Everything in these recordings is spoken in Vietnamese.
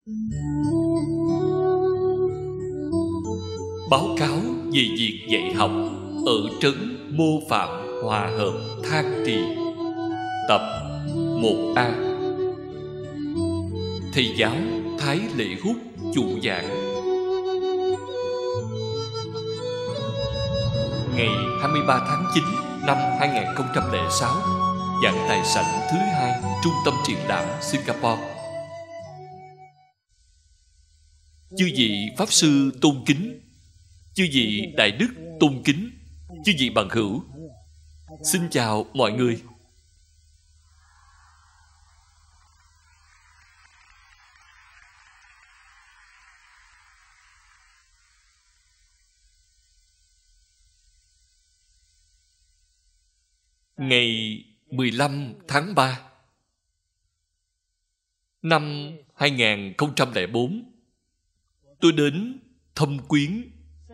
Báo cáo về việc dạy học ở trấn Mô Phạm Hòa Hợp Thang Trì. Tập 1A. Thầy giáo Thái Lệ Hút chủ giảng. Ngày 23 tháng 9 năm 2006, giảng tại sảnh thứ 2 Trung tâm Triển lãm Singapore. Chư vị Pháp Sư tôn kính, chư vị Đại Đức tôn kính, chư vị bằng hữu, xin chào mọi người. Ngày 15 tháng 3 năm 2004, tôi đến Thâm Quyến.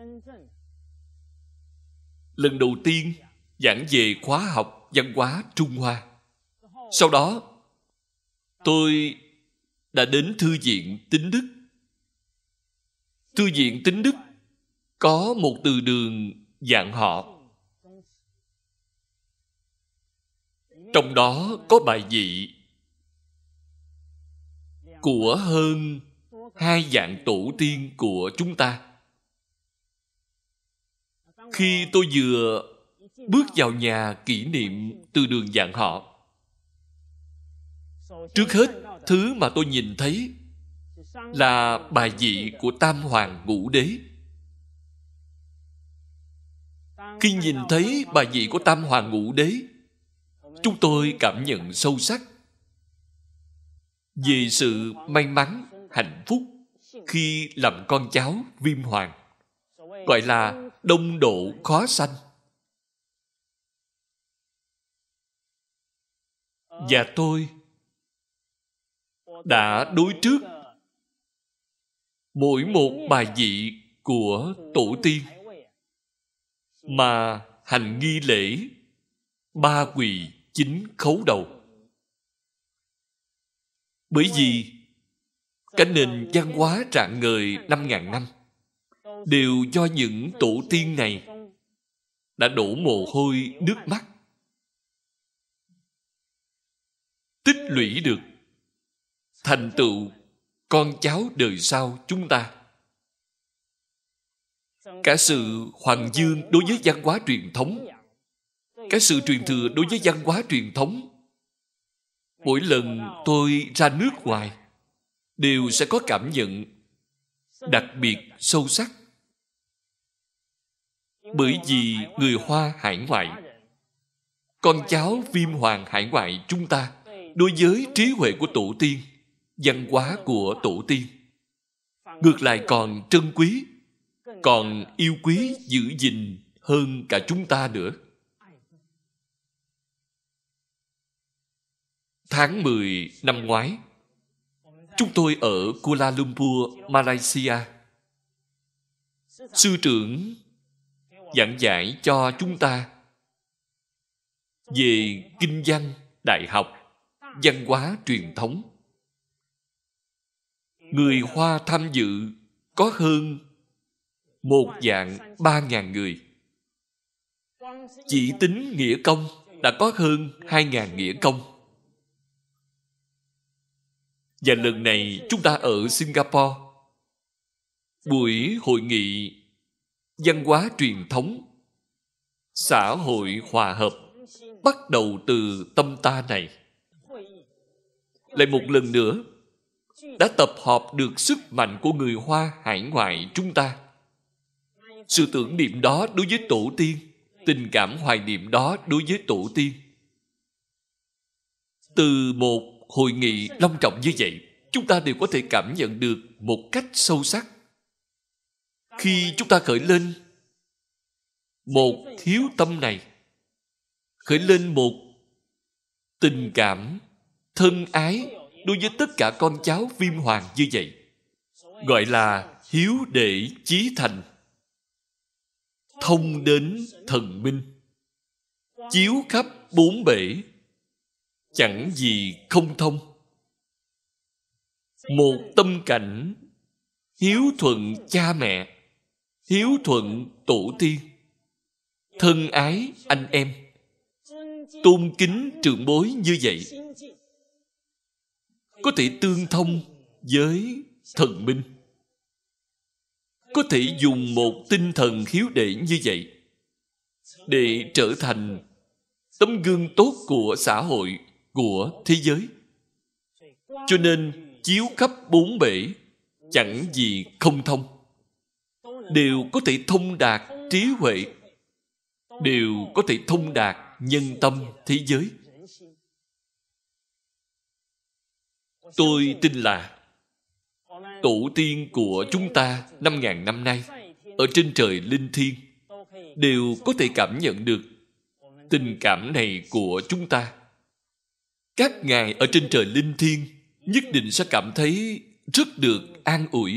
Lần đầu tiên giảng về khóa học văn hóa Trung Hoa. Sau đó, tôi đã đến Thư viện Tín Đức. Thư viện Tín Đức có một từ đường dạng họ. Trong đó có bài vị của hơn 2 vạn tổ tiên của chúng ta. Khi tôi vừa bước vào nhà kỷ niệm từ đường vạn họ, trước hết thứ mà tôi nhìn thấy là bài vị của Tam Hoàng Ngũ Đế. Khi nhìn thấy bài vị của Tam Hoàng Ngũ Đế, chúng tôi cảm nhận sâu sắc về sự may mắn, hạnh phúc khi làm con cháu Viêm Hoàng, gọi là đông độ khó sanh. Và tôi đã đối trước mỗi một bài vị của tổ tiên mà hành nghi lễ 3 quỳ 9 khấu đầu. Bởi vì cái nền văn hóa rạng ngời 5.000 năm đều do những tổ tiên này đã đổ mồ hôi nước mắt, tích lũy được, thành tựu con cháu đời sau chúng ta. Cả sự hoàng dương đối với văn hóa truyền thống, cái sự truyền thừa đối với văn hóa truyền thống. Mỗi lần tôi ra nước ngoài đều sẽ có cảm nhận đặc biệt sâu sắc. Bởi vì người Hoa hải ngoại, con cháu Viêm Hoàng hải ngoại chúng ta, đối với trí huệ của tổ tiên, văn hóa của tổ tiên, ngược lại còn trân quý, còn yêu quý giữ gìn hơn cả chúng ta nữa. Tháng 10 năm ngoái, chúng tôi ở Kuala Lumpur, Malaysia. Sư trưởng giảng giải cho chúng ta về kinh văn, đại học, văn hóa truyền thống. Người Hoa tham dự có hơn 1.300.000 người. Chỉ tính nghĩa công đã có hơn 2.000 nghĩa công. Và lần này chúng ta ở Singapore, buổi hội nghị văn hóa truyền thống, xã hội hòa hợp bắt đầu từ tâm ta này. Lại một lần nữa đã tập hợp được sức mạnh của người Hoa hải ngoại chúng ta. Sự tưởng niệm đó đối với tổ tiên, tình cảm hoài niệm đó đối với tổ tiên. Từ một hội nghị long trọng như vậy, chúng ta đều có thể cảm nhận được một cách sâu sắc. Khi chúng ta khởi lên một hiếu tâm này, khởi lên một tình cảm thân ái đối với tất cả con cháu Viêm Hoàng như vậy, gọi là hiếu đệ chí thành, thông đến thần minh, chiếu khắp bốn bể, chẳng gì không thông. Một tâm cảnh hiếu thuận cha mẹ, hiếu thuận tổ tiên, thân ái anh em, tôn kính trưởng bối như vậy, có thể tương thông với thần minh, có thể dùng một tinh thần hiếu đệ như vậy để trở thành tấm gương tốt của xã hội, của thế giới. Cho nên chiếu khắp bốn bể, chẳng gì không thông, đều có thể thông đạt trí huệ, đều có thể thông đạt nhân tâm thế giới. Tôi tin là tổ tiên của chúng ta 5.000 năm nay ở trên trời linh thiêng đều có thể cảm nhận được tình cảm này của chúng ta. Các ngài ở trên trời linh thiêng nhất định sẽ cảm thấy rất được an ủi.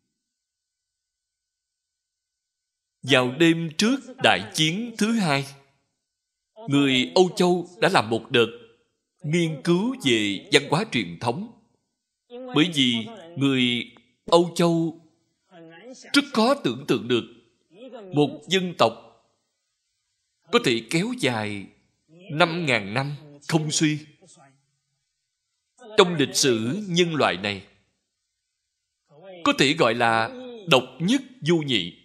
Vào đêm trước đại chiến thứ hai, người Âu Châu đã làm một đợt nghiên cứu về văn hóa truyền thống. Bởi vì người Âu Châu rất khó tưởng tượng được một dân tộc có thể kéo dài 5.000 năm không suy. Trong lịch sử nhân loại này, có thể gọi là độc nhất vô nhị.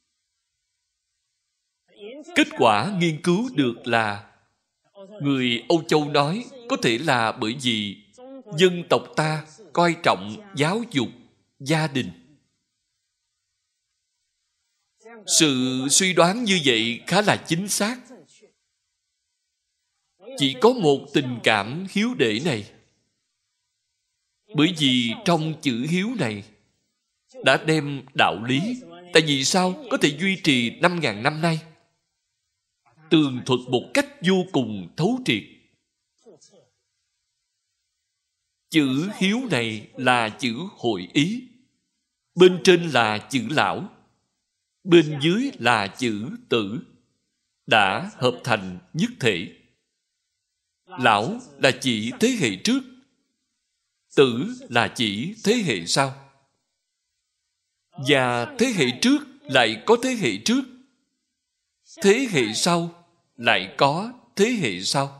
Kết quả nghiên cứu được là người Âu Châu nói có thể là bởi vì dân tộc ta coi trọng giáo dục gia đình. Sự suy đoán như vậy khá là chính xác. Chỉ có một tình cảm hiếu đệ này. Bởi vì trong chữ hiếu này đã đem đạo lý. Tại vì sao có thể duy trì 5.000 năm nay? Tường thuật một cách vô cùng thấu triệt. Chữ hiếu này là chữ hội ý. Bên trên là chữ lão, bên dưới là chữ tử, đã hợp thành nhất thể. Lão là chỉ thế hệ trước, tử là chỉ thế hệ sau. Và thế hệ trước lại có thế hệ trước, thế hệ sau lại có thế hệ sau.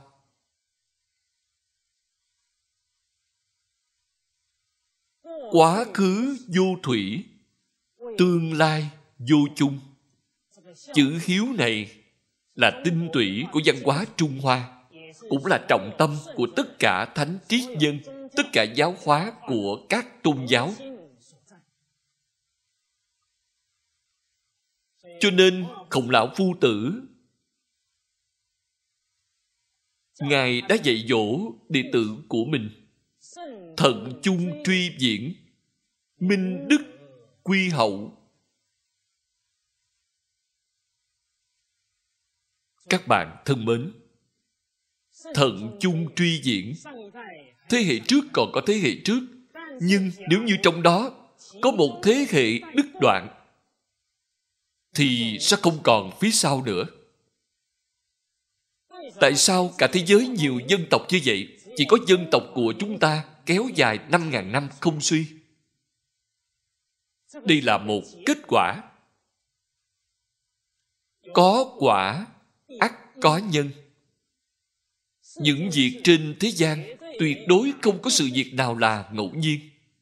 Quá khứ vô thủy, tương lai vô chung. Chữ hiếu này là tinh túy của văn hóa Trung Hoa, cũng là trọng tâm của tất cả thánh triết nhân, tất cả giáo hóa của các tôn giáo. Cho nên Khổng Lão Phu Tử, Ngài đã dạy dỗ đệ tử của mình thận chung truy diễn, minh đức quy hậu. Các bạn thân mến, thận chung truy diễn, thế hệ trước còn có thế hệ trước, nhưng nếu như trong đó có một thế hệ đứt đoạn thì sẽ không còn phía sau nữa. Tại sao cả thế giới nhiều dân tộc như vậy, chỉ có dân tộc của chúng ta kéo dài 5.000 năm không suy? Đây là một kết quả. Có quả ắt có nhân. Những việc trên thế gian tuyệt đối không có sự việc nào là ngẫu nhiên.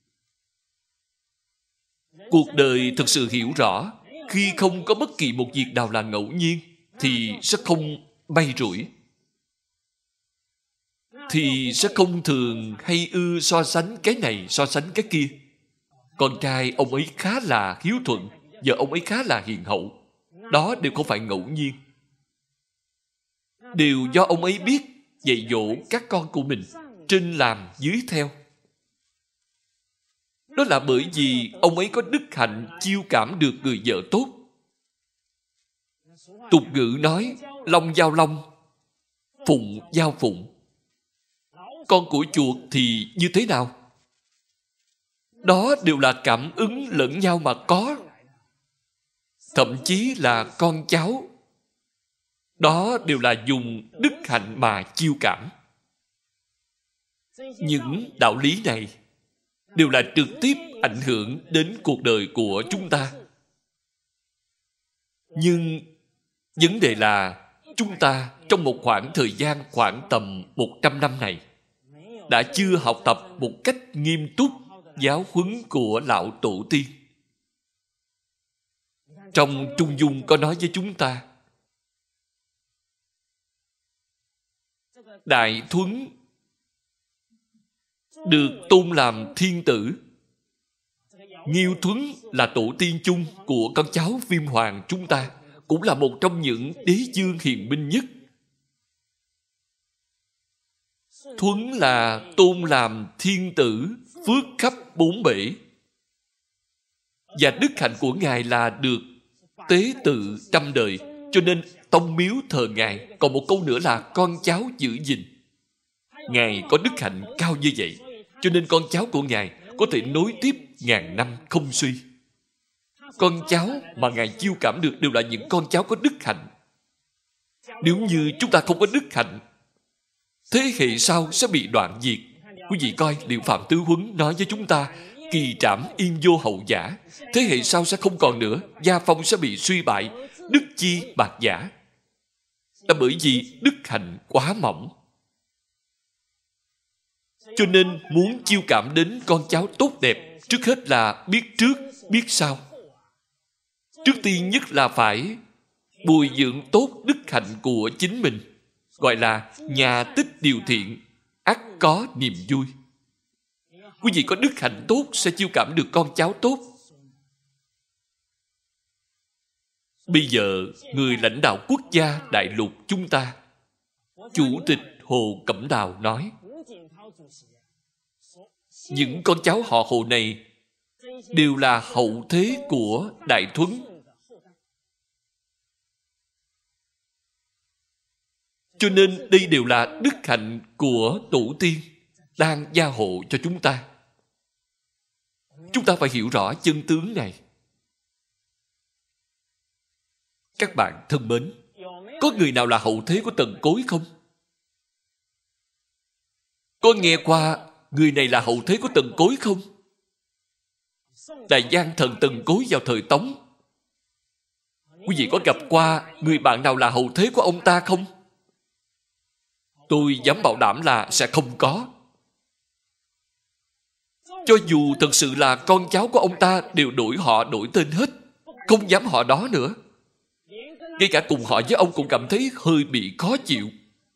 Cuộc đời thực sự hiểu rõ, khi không có bất kỳ một việc nào là ngẫu nhiên thì sẽ không may rủi, thì sẽ không thường hay ư so sánh cái này so sánh cái kia. Con trai ông ấy khá là hiếu thuận, vợ ông ấy khá là hiền hậu. Đó đều không phải ngẫu nhiên, đều do ông ấy biết dạy dỗ các con của mình, trên làm dưới theo. Đó là bởi vì ông ấy có đức hạnh chiêu cảm được người vợ tốt. Tục ngữ nói long giao long, phụng giao phụng. Con của chuột thì như thế nào? Đó đều là cảm ứng lẫn nhau mà có. Thậm chí là con cháu, đó đều là dùng đức hạnh mà chiêu cảm. Những đạo lý này đều là trực tiếp ảnh hưởng đến cuộc đời của chúng ta. Nhưng vấn đề là chúng ta trong một khoảng thời gian khoảng tầm 100 năm này đã chưa học tập một cách nghiêm túc giáo huấn của lão tổ tiên. Trong Trung Dung có nói với chúng ta, Đại Thuấn được tôn làm thiên tử, Nghiêu Thuấn là tổ tiên chung của con cháu Viêm Hoàng chúng ta, cũng là một trong những đế vương hiền minh nhất. Thuấn là tôn làm thiên tử, phước khắp bốn bể. Và đức hạnh của Ngài là được tế tự trăm đời, cho nên tông miếu thờ Ngài. Còn một câu nữa là con cháu giữ gìn. Ngài có đức hạnh cao như vậy, cho nên con cháu của Ngài có thể nối tiếp ngàn năm không suy. Con cháu mà Ngài chiêu cảm được đều là những con cháu có đức hạnh. Nếu như chúng ta không có đức hạnh, thế hệ sau sẽ bị đoạn diệt. Quý vị coi Liệu Phạm Tứ Huấn nói với chúng ta, kỳ trảm yên vô hậu giả. Thế hệ sau sẽ không còn nữa, gia phong sẽ bị suy bại, đức chi bạc giả. Là bởi vì đức hạnh quá mỏng. Cho nên muốn chiêu cảm đến con cháu tốt đẹp, trước hết là biết trước, biết sau. Trước tiên nhất là phải bồi dưỡng tốt đức hạnh của chính mình. Gọi là nhà tích điều thiện, ắt có niềm vui. Quý vị có đức hạnh tốt sẽ chiêu cảm được con cháu tốt. Bây giờ, người lãnh đạo quốc gia đại lục chúng ta, Chủ tịch Hồ Cẩm Đào nói, những con cháu họ Hồ này đều là hậu thế của Đại Thuấn. Cho nên đây đều là đức hạnh của tổ tiên đang gia hộ cho chúng ta. Chúng ta phải hiểu rõ chân tướng này. Các bạn thân mến, có người nào là hậu thế của Tần Cối không? Có nghe qua người này là hậu thế của Tần Cối không? Đại gian thần Tần Cối vào thời Tống. Quý vị có gặp qua người bạn nào là hậu thế của ông ta không? Tôi dám bảo đảm là sẽ không có. Cho dù thật sự là con cháu của ông ta đều đổi họ đổi tên hết, không dám họ đó nữa. Ngay cả cùng họ với ông cũng cảm thấy hơi bị khó chịu.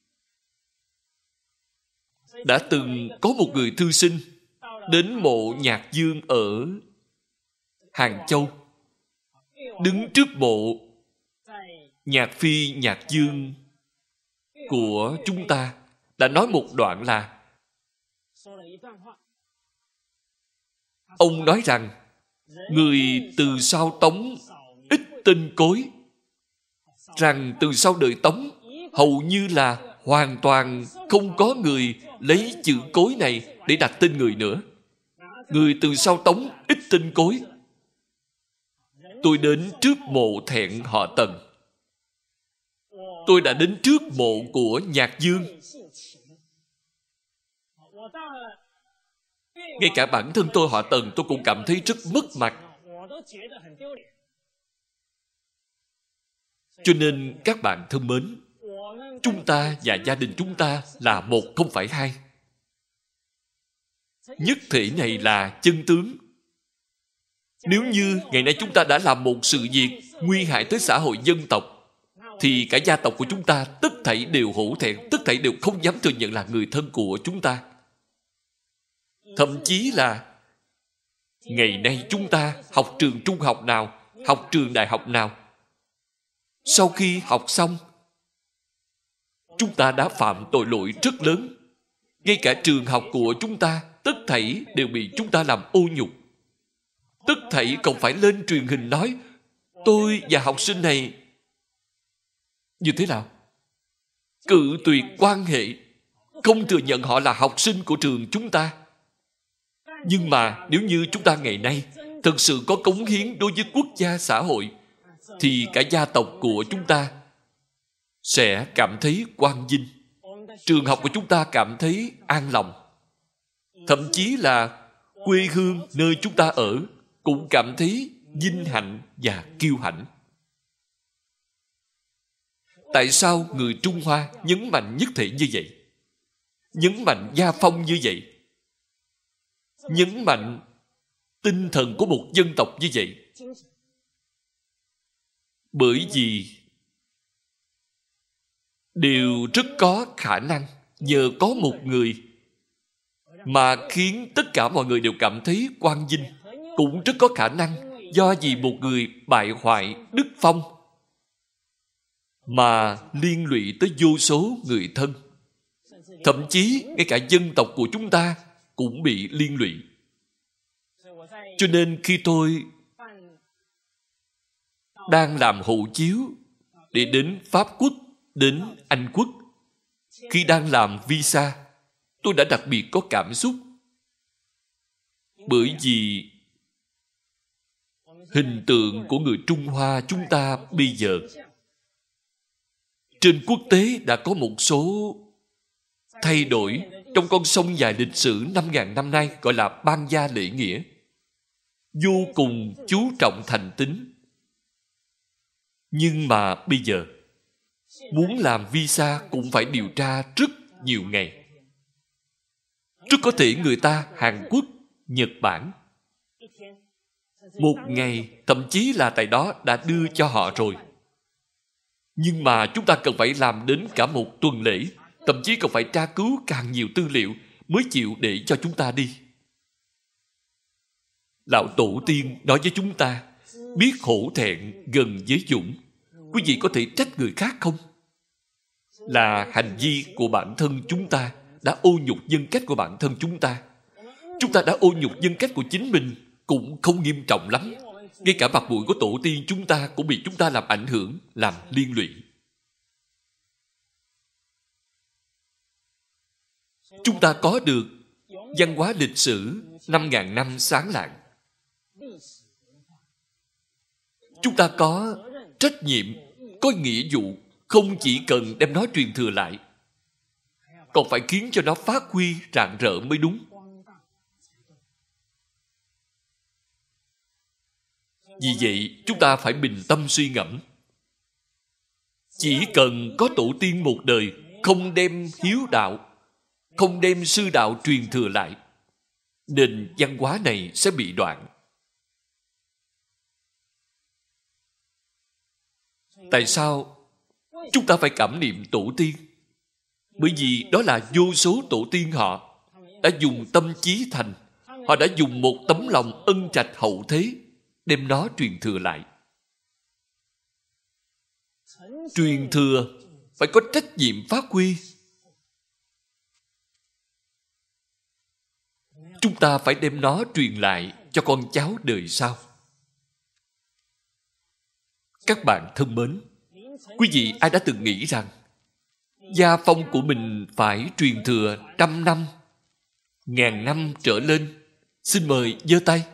Đã từng có một người thư sinh đến mộ Nhạc Dương ở Hàng Châu. Đứng trước mộ Nhạc Phi Nhạc Dương của chúng ta đã nói một đoạn là, ông nói rằng người từ sau Tống ít tên Cối, rằng từ sau đời Tống hầu như là hoàn toàn không có người lấy chữ Cối này để đặt tên người nữa. Người từ sau Tống ít tên Cối. Tôi đến trước mộ thẹn họ Tần. Tôi đã đến trước mộ của Nhạc Dương. Ngay cả bản thân tôi họ Tần tôi cũng cảm thấy rất mất mặt. Cho nên các bạn thân mến, chúng ta và gia đình chúng ta là một không phải hai. Nhất thể này là chân tướng. Nếu như ngày nay chúng ta đã làm một sự việc nguy hại tới xã hội dân tộc, thì cả gia tộc của chúng ta tất thảy đều hổ thẹn, tất thảy đều không dám thừa nhận là người thân của chúng ta. Thậm chí là ngày nay chúng ta học trường trung học nào, học trường đại học nào, sau khi học xong, chúng ta đã phạm tội lỗi rất lớn. Ngay cả trường học của chúng ta, tất thảy đều bị chúng ta làm ô nhục. Tất thảy còn phải lên truyền hình nói, tôi và học sinh này như thế nào? Cự tuyệt quan hệ, không thừa nhận họ là học sinh của trường chúng ta. Nhưng mà nếu như chúng ta ngày nay thực sự có cống hiến đối với quốc gia xã hội, thì cả gia tộc của chúng ta sẽ cảm thấy quang vinh. Trường học của chúng ta cảm thấy an lòng. Thậm chí là quê hương nơi chúng ta ở cũng cảm thấy vinh hạnh và kiêu hãnh. Tại sao người Trung Hoa nhấn mạnh nhất thể như vậy? Nhấn mạnh gia phong như vậy? Nhấn mạnh tinh thần của một dân tộc như vậy? Bởi vì đều rất có khả năng nhờ có một người mà khiến tất cả mọi người đều cảm thấy quang vinh, cũng rất có khả năng do vì một người bại hoại đức phong mà liên lụy tới vô số người thân. Thậm chí ngay cả dân tộc của chúng ta cũng bị liên lụy. Cho nên khi tôi đang làm hộ chiếu để đến Pháp Quốc, đến Anh Quốc, khi đang làm visa, tôi đã đặc biệt có cảm xúc. Bởi vì hình tượng của người Trung Hoa chúng ta bây giờ trên quốc tế đã có một số thay đổi trong con sông dài lịch sử 5.000 năm nay, gọi là ban gia lễ nghĩa. Vô cùng chú trọng thành tín. Nhưng mà bây giờ muốn làm visa cũng phải điều tra rất nhiều ngày. Rất có thể người ta Hàn Quốc, Nhật Bản, một ngày thậm chí là tại đó đã đưa cho họ rồi. Nhưng mà chúng ta cần phải làm đến cả một tuần lễ, thậm chí còn phải tra cứu càng nhiều tư liệu mới chịu để cho chúng ta đi. Lão Tổ tiên nói với chúng ta, biết hổ thẹn gần với dũng. Quý vị có thể trách người khác không? Là hành vi của bản thân chúng ta đã ô nhục nhân cách của bản thân chúng ta. Chúng ta đã ô nhục nhân cách của chính mình cũng không nghiêm trọng lắm. Ngay cả mặt mũi của tổ tiên chúng ta cũng bị chúng ta làm ảnh hưởng, làm liên lụy. Chúng ta có được văn hóa lịch sử 5.000 năm sáng lạng. Chúng ta có trách nhiệm, có nghĩa vụ, không chỉ cần đem nó truyền thừa lại, còn phải khiến cho nó phát huy rạng rỡ mới đúng. Vì vậy, chúng ta phải bình tâm suy ngẫm. Chỉ cần có tổ tiên một đời không đem hiếu đạo, không đem sư đạo truyền thừa lại, nền văn hóa này sẽ bị đoạn. Tại sao chúng ta phải cảm niệm tổ tiên? Bởi vì đó là vô số tổ tiên họ đã dùng tâm trí thành, họ đã dùng một tấm lòng ân trạch hậu thế đem nó truyền thừa lại. Truyền thừa phải có trách nhiệm phát huy. Chúng ta phải đem nó truyền lại cho con cháu đời sau. Các bạn thân mến, quý vị ai đã từng nghĩ rằng gia phong của mình phải truyền thừa 100 năm, 1000 năm trở lên? Xin mời giơ tay.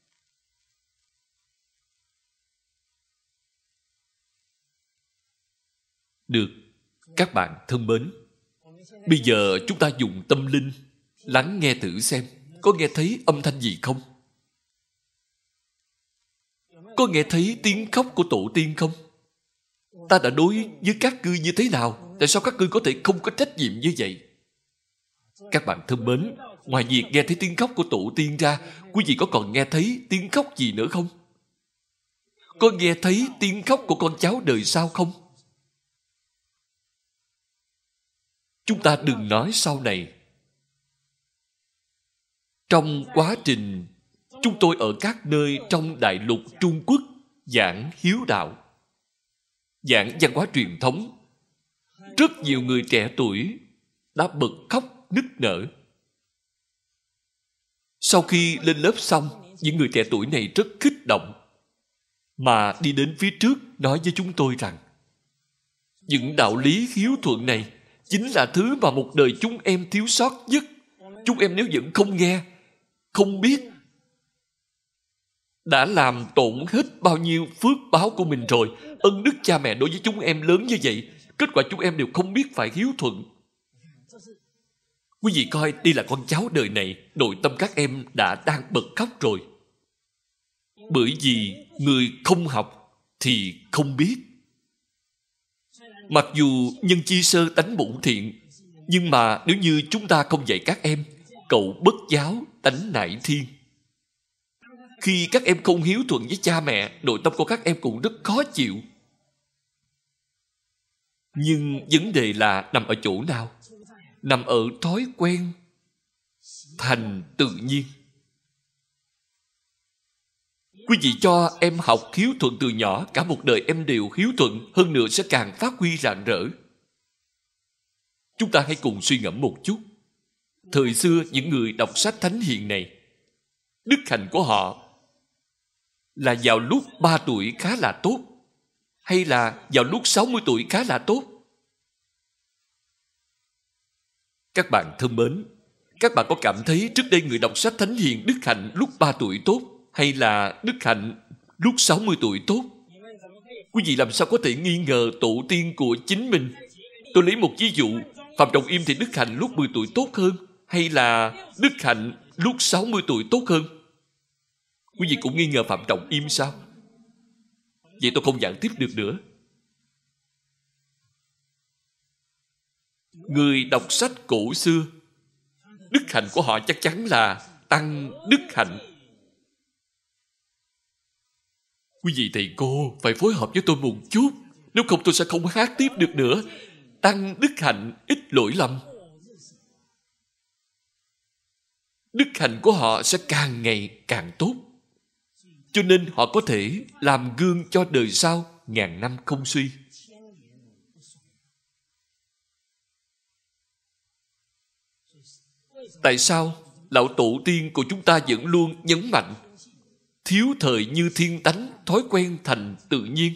Được, các bạn thân mến, bây giờ chúng ta dùng tâm linh lắng nghe thử xem có nghe thấy âm thanh gì không? Có nghe thấy tiếng khóc của tổ tiên không? Ta đã đối với các ngươi như thế nào? Tại sao các ngươi có thể không có trách nhiệm như vậy? Các bạn thân mến, ngoài việc nghe thấy tiếng khóc của tổ tiên ra, quý vị có còn nghe thấy tiếng khóc gì nữa không? Có nghe thấy tiếng khóc của con cháu đời sau không? Chúng ta đừng nói sau này. Trong quá trình chúng tôi ở các nơi trong đại lục Trung Quốc giảng hiếu đạo, giảng văn hóa truyền thống, rất nhiều người trẻ tuổi đã bật khóc nức nở. Sau khi lên lớp xong, những người trẻ tuổi này rất kích động mà đi đến phía trước nói với chúng tôi rằng những đạo lý hiếu thuận này chính là thứ mà một đời chúng em thiếu sót nhất. Chúng em nếu vẫn không nghe, không biết, đã làm tổn hết bao nhiêu phước báo của mình rồi. Ân đức cha mẹ đối với chúng em lớn như vậy, kết quả chúng em đều không biết phải hiếu thuận. Quý vị coi, đây là con cháu đời này, nội tâm các em đã đang bật khóc rồi. Bởi vì người không học thì không biết. Mặc dù nhân chi sơ tánh bổn thiện, nhưng mà nếu như chúng ta không dạy các em, cậu bất giáo tánh nại thiên. Khi các em không hiếu thuận với cha mẹ, nội tâm của các em cũng rất khó chịu. Nhưng vấn đề là nằm ở chỗ nào? Nằm ở thói quen thành tự nhiên. Quý vị cho em học hiếu thuận từ nhỏ, cả một đời em đều hiếu thuận, hơn nữa sẽ càng phát huy rạng rỡ. Chúng ta hãy cùng suy ngẫm một chút. Thời xưa những người đọc sách thánh hiền này, đức hạnh của họ là vào lúc 3 tuổi khá là tốt, hay là vào lúc 60 tuổi khá là tốt? Các bạn thân mến, các bạn có cảm thấy trước đây người đọc sách thánh hiền đức hạnh lúc 3 tuổi tốt, hay là đức hạnh lúc 60 tuổi tốt? Quý vị làm sao có thể nghi ngờ tổ tiên của chính mình? Tôi lấy một ví dụ, Phạm Trọng Im thì đức hạnh lúc 10 tuổi tốt hơn, hay là đức hạnh lúc 60 tuổi tốt hơn? Quý vị cũng nghi ngờ Phạm Trọng Im sao? Vậy tôi không giảng tiếp được nữa. Người đọc sách cổ xưa, đức hạnh của họ chắc chắn là tăng đức hạnh. Quý vị thầy cô phải phối hợp với tôi một chút, nếu không tôi sẽ không hát tiếp được nữa. Tăng đức hạnh, ít lỗi lầm. Đức hạnh của họ sẽ càng ngày càng tốt. Cho nên họ có thể làm gương cho đời sau ngàn năm không suy. Tại sao lão tổ tiên của chúng ta vẫn luôn nhấn mạnh thiếu thời như thiên tánh, thói quen thành tự nhiên?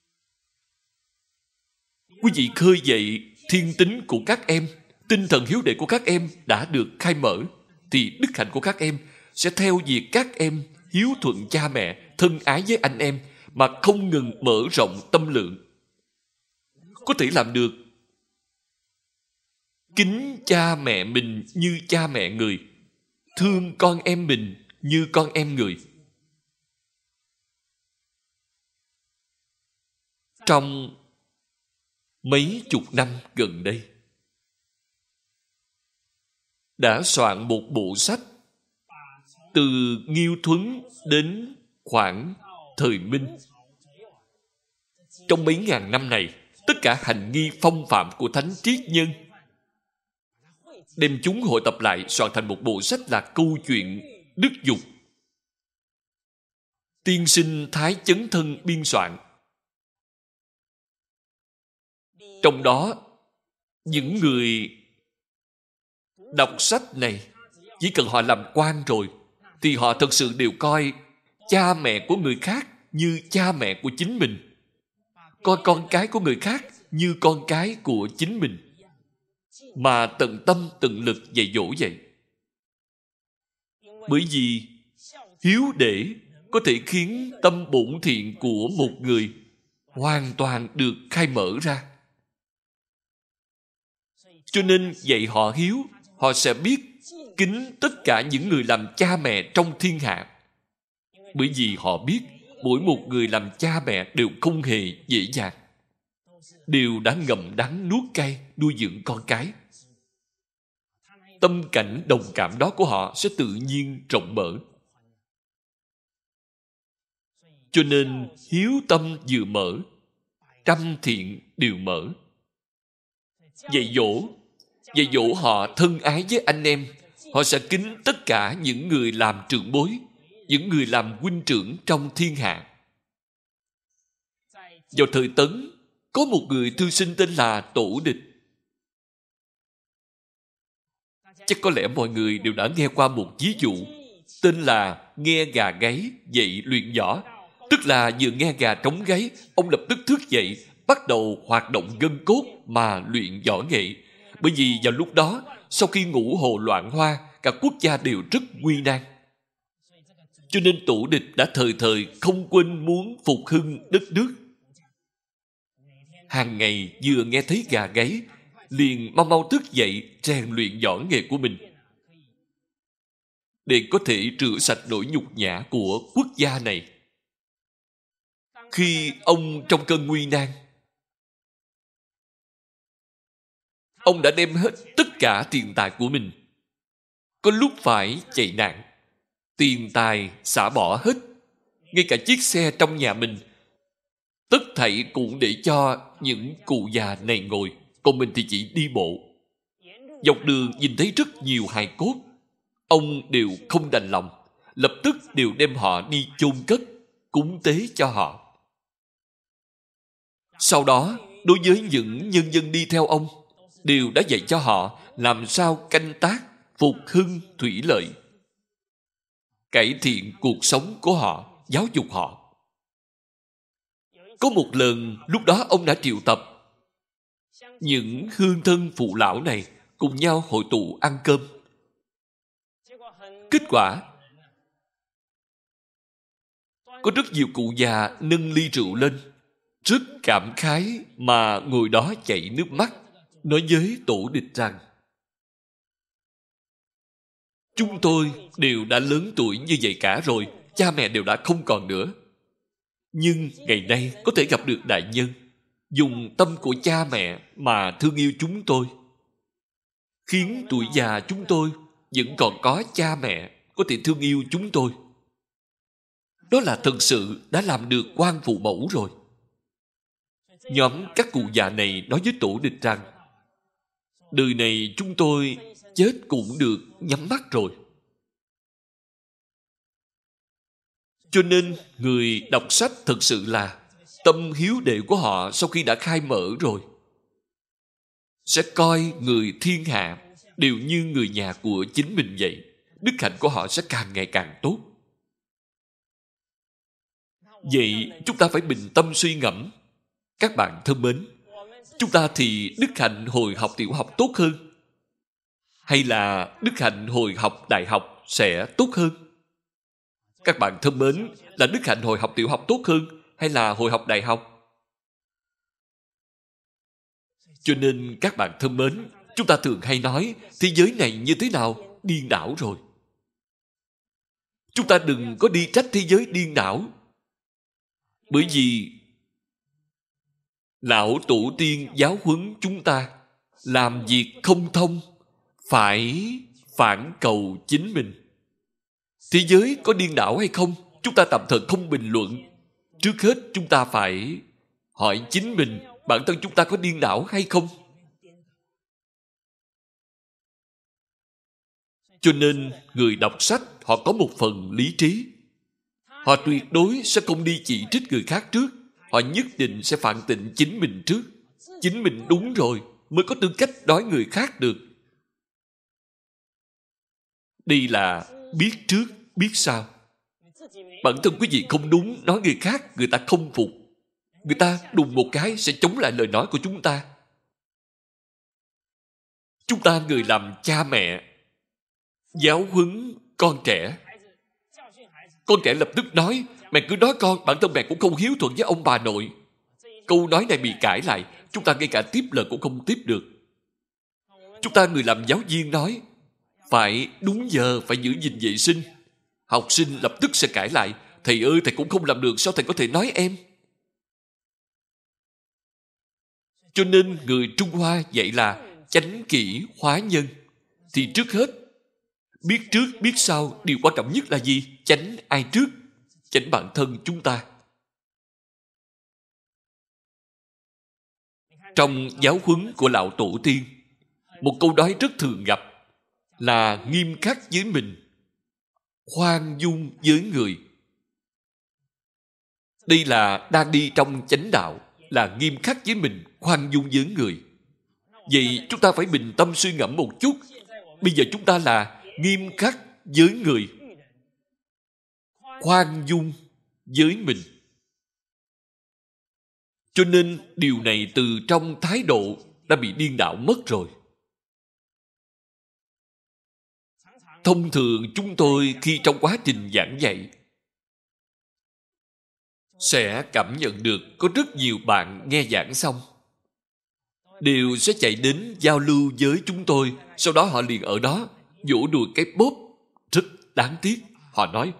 Quý vị khơi dậy thiên tính của các em, tinh thần hiếu đệ của các em đã được khai mở, thì đức hạnh của các em sẽ theo việc các em hiếu thuận cha mẹ, thân ái với anh em mà không ngừng mở rộng tâm lượng. Có thể làm được kính cha mẹ mình như cha mẹ người, thương con em mình như con em người. Trong mấy chục năm gần đây, đã soạn một bộ sách từ Nghiêu Thuấn đến khoảng thời Minh. Trong mấy ngàn năm này, tất cả hành nghi phong phạm của thánh triết nhân đem chúng hội tập lại soạn thành một bộ sách là câu chuyện Đức Dục. Tiên sinh Thái Chấn Thân biên soạn. Trong đó, những người đọc sách này, chỉ cần họ làm quan rồi, thì họ thật sự đều coi cha mẹ của người khác như cha mẹ của chính mình, coi con cái của người khác như con cái của chính mình, mà tận tâm tận lực dạy dỗ vậy. Bởi vì hiếu để có thể khiến tâm bổn thiện của một người hoàn toàn được khai mở ra. Cho nên dạy họ hiếu, họ sẽ biết kính tất cả những người làm cha mẹ trong thiên hạ. Bởi vì họ biết mỗi một người làm cha mẹ đều không hề dễ dàng, đều đã ngậm đắng nuốt cay nuôi dưỡng con cái. Tâm cảnh đồng cảm đó của họ sẽ tự nhiên rộng mở. Cho nên hiếu tâm vừa mở, trăm thiện đều mở. Dạy dỗ họ thân ái với anh em, họ sẽ kính tất cả những người làm trưởng bối, những người làm huynh trưởng trong thiên hạ. Vào thời Tấn, có một người thư sinh tên là Tổ Địch. Chắc có lẽ mọi người đều đã nghe qua một ví dụ tên là nghe gà gáy dậy luyện võ. Tức là vừa nghe gà trống gáy, ông lập tức thức dậy, bắt đầu hoạt động gân cốt mà luyện võ nghệ. Bởi vì vào lúc đó, sau khi ngũ hồ loạn hoa, cả quốc gia đều rất nguy nan. Cho nên Tổ Địch đã thời thời không quên muốn phục hưng đất nước. Hàng ngày vừa nghe thấy gà gáy, liền mau mau thức dậy rèn luyện võ nghệ của mình, để có thể rửa sạch nỗi nhục nhã của quốc gia này. Khi ông trong cơn nguy nan, ông đã đem hết tất cả tiền tài của mình. Có lúc phải chạy nạn, tiền tài xả bỏ hết, ngay cả chiếc xe trong nhà mình, tất thảy cũng để cho những cụ già này ngồi, còn mình thì chỉ đi bộ. Dọc đường nhìn thấy rất nhiều hài cốt, ông đều không đành lòng, lập tức đều đem họ đi chôn cất, cúng tế cho họ. Sau đó, đối với những nhân dân đi theo ông, đều đã dạy cho họ làm sao canh tác, phục hưng thủy lợi, cải thiện cuộc sống của họ, giáo dục họ. Có một lần, lúc đó ông đã triệu tập những hương thân phụ lão này cùng nhau hội tụ ăn cơm. Kết quả, có rất nhiều cụ già nâng ly rượu lên, rất cảm khái mà ngồi đó chảy nước mắt, nói với tổ địch rằng: chúng tôi đều đã lớn tuổi như vậy cả rồi, cha mẹ đều đã không còn nữa. Nhưng ngày nay có thể gặp được đại nhân, dùng tâm của cha mẹ mà thương yêu chúng tôi, khiến tuổi già chúng tôi vẫn còn có cha mẹ có thể thương yêu chúng tôi. Đó là thật sự đã làm được quan phụ mẫu rồi. Nhóm các cụ già này nói với tổ địch rằng: đời này chúng tôi chết cũng được nhắm mắt rồi. Cho nên người đọc sách thật sự là tâm hiếu đệ của họ sau khi đã khai mở rồi, sẽ coi người thiên hạ đều như người nhà của chính mình vậy. Đức hạnh của họ sẽ càng ngày càng tốt. Vậy chúng ta phải bình tâm suy ngẫm. Các bạn thân mến, chúng ta thì đức hạnh hồi học tiểu học tốt hơn, hay là đức hạnh hồi học đại học sẽ tốt hơn? Các bạn thân mến, là đức hạnh hồi học tiểu học tốt hơn hay là hồi học đại học? Cho nên các bạn thân mến, chúng ta thường hay nói thế giới này như thế nào? Điên đảo rồi. Chúng ta đừng có đi trách thế giới điên đảo. Bởi vì lão tổ tiên giáo huấn chúng ta làm việc không thông, phải phản cầu chính mình. Thế giới có điên đảo hay không, chúng ta tạm thời không bình luận. Trước hết chúng ta phải hỏi chính mình, bản thân chúng ta có điên đảo hay không? Cho nên người đọc sách họ có một phần lý trí. Họ tuyệt đối sẽ không đi chỉ trích người khác trước. Họ nhất định sẽ phản tỉnh chính mình trước. Chính mình đúng rồi mới có tư cách nói người khác được. Đây là biết trước, biết sau. Bản thân quý vị không đúng, nói người khác, người ta không phục. Người ta đùng một cái sẽ chống lại lời nói của chúng ta. Chúng ta người làm cha mẹ, giáo huấn con trẻ. Con trẻ lập tức nói: mẹ cứ nói con, bản thân mẹ cũng không hiếu thuận với ông bà nội. Câu nói này bị cãi lại, chúng ta ngay cả tiếp lời cũng không tiếp được. Chúng ta người làm giáo viên nói phải đúng giờ, phải giữ gìn vệ sinh. Học sinh lập tức sẽ cãi lại: thầy ơi, thầy cũng không làm được, sao thầy có thể nói em? Cho nên người Trung Hoa dạy là chánh kỷ hóa nhân. Thì trước hết, biết trước, biết sau, điều quan trọng nhất là gì? Chánh ai trước? Chánh bản thân chúng ta. Trong giáo huấn của lão tổ tiên, một câu nói rất thường gặp là nghiêm khắc với mình, khoan dung với người. Đây là đang đi trong chánh đạo, là nghiêm khắc với mình, khoan dung với người. Vậy chúng ta phải bình tâm suy ngẫm một chút. Bây giờ chúng ta là nghiêm khắc với người, khoan dung với mình. Cho nên điều này từ trong thái độ đã bị điên đảo mất rồi. Thông thường chúng tôi khi trong quá trình giảng dạy sẽ cảm nhận được có rất nhiều bạn nghe giảng xong đều sẽ chạy đến giao lưu với chúng tôi. Sau đó họ liền ở đó vỗ đùi cái bóp. Rất đáng tiếc. Họ nói,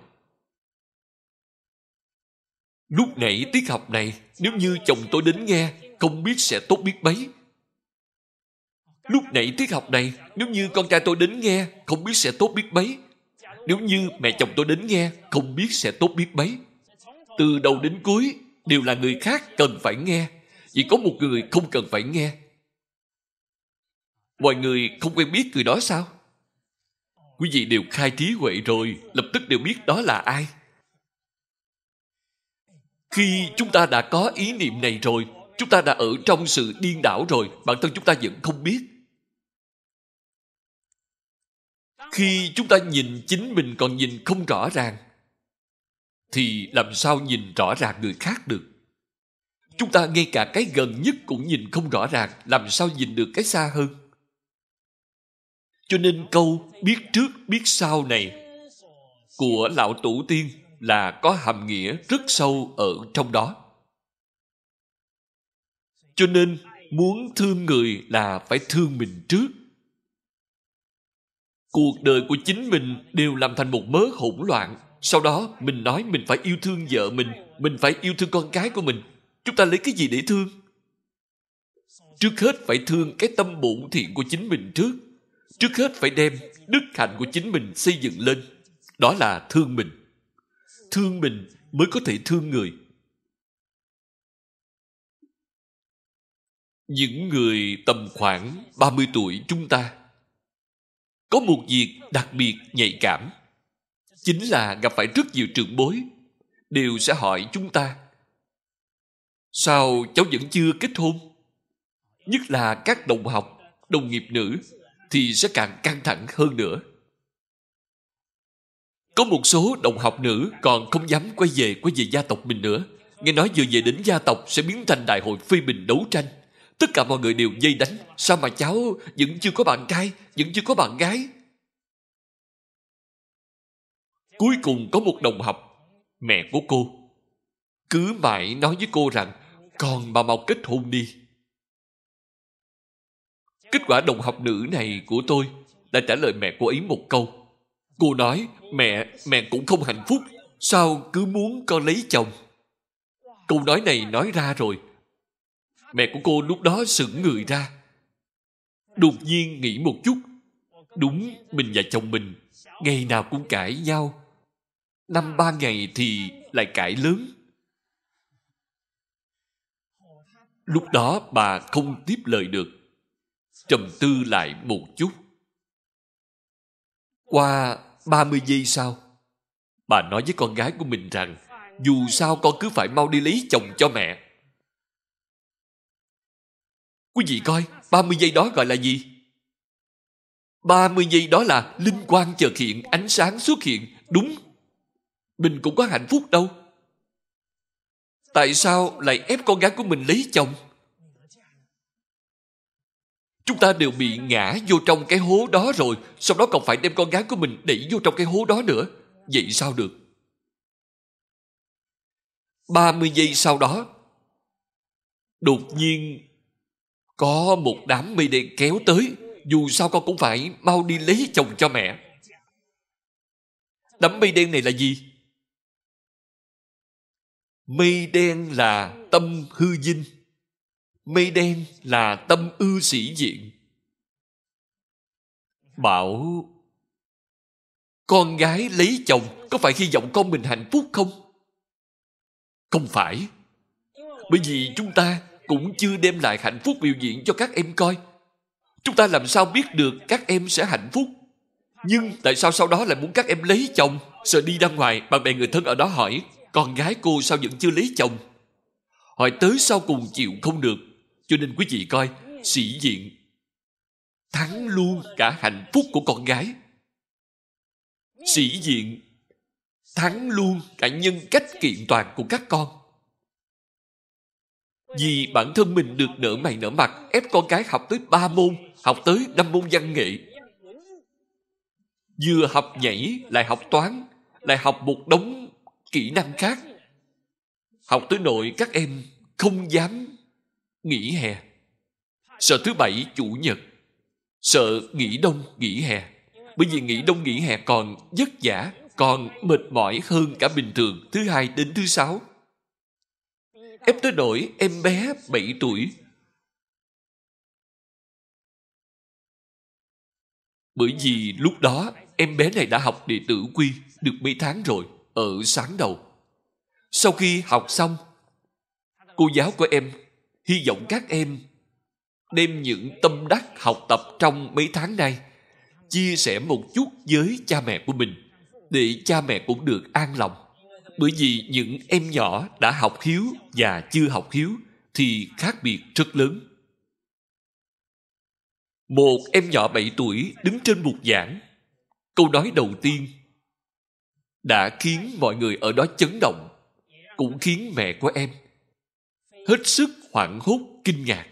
lúc nãy tiết học này, nếu như chồng tôi đến nghe, không biết sẽ tốt biết mấy. Lúc nãy tiết học này, nếu như con trai tôi đến nghe, không biết sẽ tốt biết mấy. Nếu như mẹ chồng tôi đến nghe, không biết sẽ tốt biết mấy. Từ đầu đến cuối đều là người khác cần phải nghe, chỉ có một người không cần phải nghe. Mọi người không quen biết người đó sao? Quý vị đều khai trí huệ rồi, lập tức đều biết đó là ai. Khi chúng ta đã có ý niệm này rồi, chúng ta đã ở trong sự điên đảo rồi, bản thân chúng ta vẫn không biết. Khi chúng ta nhìn chính mình còn nhìn không rõ ràng, thì làm sao nhìn rõ ràng người khác được? Chúng ta ngay cả cái gần nhất cũng nhìn không rõ ràng, làm sao nhìn được cái xa hơn? Cho nên câu biết trước biết sau này của lão tổ tiên là có hàm nghĩa rất sâu ở trong đó. Cho nên muốn thương người là phải thương mình trước. Cuộc đời của chính mình đều làm thành một mớ hỗn loạn. Sau đó mình nói mình phải yêu thương vợ mình phải yêu thương con cái của mình. Chúng ta lấy cái gì để thương? Trước hết phải thương cái tâm bổn thiện của chính mình trước. Trước hết phải đem đức hạnh của chính mình xây dựng lên. Đó là thương mình. Thương mình mới có thể thương người. Những người tầm khoảng 30 tuổi chúng ta có một việc đặc biệt nhạy cảm, chính là gặp phải rất nhiều trưởng bối đều sẽ hỏi chúng ta: sao cháu vẫn chưa kết hôn? Nhất là các đồng học, đồng nghiệp nữ thì sẽ càng căng thẳng hơn nữa. Có một số đồng học nữ còn không dám quay về gia tộc mình nữa. Nghe nói vừa về đến gia tộc sẽ biến thành đại hội phê bình đấu tranh. Tất cả mọi người đều vây đánh. Sao mà cháu vẫn chưa có bạn trai, vẫn chưa có bạn gái? Cuối cùng có một đồng học, mẹ của cô, cứ mãi nói với cô rằng con mau kết hôn đi. Kết quả đồng học nữ này của tôi đã trả lời mẹ cô ấy một câu. Cô nói, mẹ cũng không hạnh phúc, sao cứ muốn con lấy chồng? Câu nói này nói ra rồi, mẹ của cô lúc đó sững người ra. Đột nhiên nghĩ một chút, đúng, mình và chồng mình ngày nào cũng cãi nhau, 5-3 ngày thì lại cãi lớn. Lúc đó bà không tiếp lời được, trầm tư lại một chút. Qua 30 giây sau, bà nói với con gái của mình rằng dù sao con cứ phải mau đi lấy chồng cho mẹ. Quý vị coi, 30 giây đó gọi là gì? 30 giây đó là linh quang chợt hiện, ánh sáng xuất hiện. Đúng, mình cũng có hạnh phúc đâu. Tại sao lại ép con gái của mình lấy chồng? Chúng ta đều bị ngã vô trong cái hố đó rồi, sau đó còn phải đem con gái của mình đẩy vô trong cái hố đó nữa. Vậy sao được? 30 giây sau đó, đột nhiên có một đám mây đen kéo tới. Dù sao con cũng phải mau đi lấy chồng cho mẹ. Đám mây đen này là gì? Mây đen là tâm hư vinh. Mây đen là tâm ư sĩ diện. Bảo con gái lấy chồng có phải hy vọng con mình hạnh phúc không? Không phải. Bởi vì chúng ta cũng chưa đem lại hạnh phúc biểu diễn cho các em coi. Chúng ta làm sao biết được các em sẽ hạnh phúc? Nhưng tại sao sau đó lại muốn các em lấy chồng? Sợ đi ra ngoài, bạn bè người thân ở đó hỏi con gái cô sao vẫn chưa lấy chồng? Hỏi tới sau cùng chịu không được. Cho nên quý vị coi, sĩ diện thắng luôn cả hạnh phúc của con gái. Sĩ diện thắng luôn cả nhân cách kiện toàn của các con. Vì bản thân mình được nở mày nở mặt, ép con gái học tới 3 môn, học tới 5 môn văn nghệ. Vừa học nhảy, lại học toán, lại học một đống kỹ năng khác. Học tới nỗi các em không dám nghỉ hè. Sợ thứ bảy, chủ nhật. Sợ nghỉ đông, nghỉ hè. Bởi vì nghỉ đông, nghỉ hè còn vất vả, còn mệt mỏi hơn cả bình thường thứ hai đến thứ sáu. Ép tới nỗi em bé 7 tuổi. Bởi vì lúc đó em bé này đã học đệ tử quy được mấy tháng rồi, ở sáng đầu. Sau khi học xong, cô giáo của em hy vọng các em đem những tâm đắc học tập trong mấy tháng nay chia sẻ một chút với cha mẹ của mình, để cha mẹ cũng được an lòng. Bởi vì những em nhỏ đã học hiếu và chưa học hiếu thì khác biệt rất lớn. Một em nhỏ 7 tuổi đứng trên bục giảng, câu nói đầu tiên đã khiến mọi người ở đó chấn động, cũng khiến mẹ của em hết sức hoảng hốt, kinh ngạc.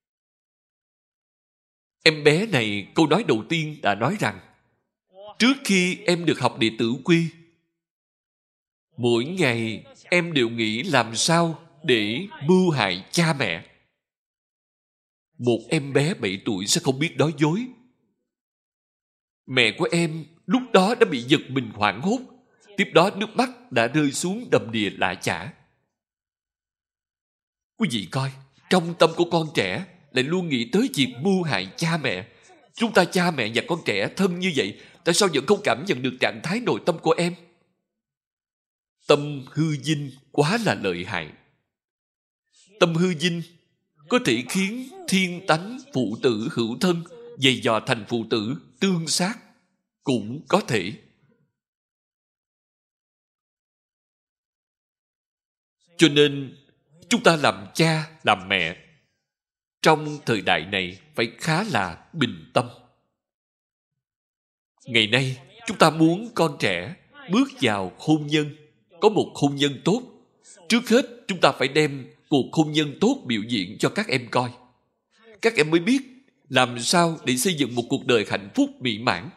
Em bé này câu nói đầu tiên đã nói rằng, trước khi em được học đệ tử quy, mỗi ngày em đều nghĩ làm sao để mưu hại cha mẹ. Một em bé 7 tuổi sẽ không biết nói dối. Mẹ của em lúc đó đã bị giật mình hoảng hốt, tiếp đó nước mắt đã rơi xuống đầm đìa lã chả. Quý vị coi, trong tâm của con trẻ lại luôn nghĩ tới việc mưu hại cha mẹ. Chúng ta cha mẹ và con trẻ thân như vậy, tại sao vẫn không cảm nhận được trạng thái nội tâm của em? Tâm hư vinh quá là lợi hại. Tâm hư vinh có thể khiến thiên tánh phụ tử hữu thân dày dò thành phụ tử tương sát, cũng có thể. Cho nên chúng ta làm cha, làm mẹ trong thời đại này phải khá là bình tâm. Ngày nay chúng ta muốn con trẻ bước vào hôn nhân, có một hôn nhân tốt. Trước hết chúng ta phải đem cuộc hôn nhân tốt biểu diễn cho các em coi. Các em mới biết làm sao để xây dựng một cuộc đời hạnh phúc mỹ mãn.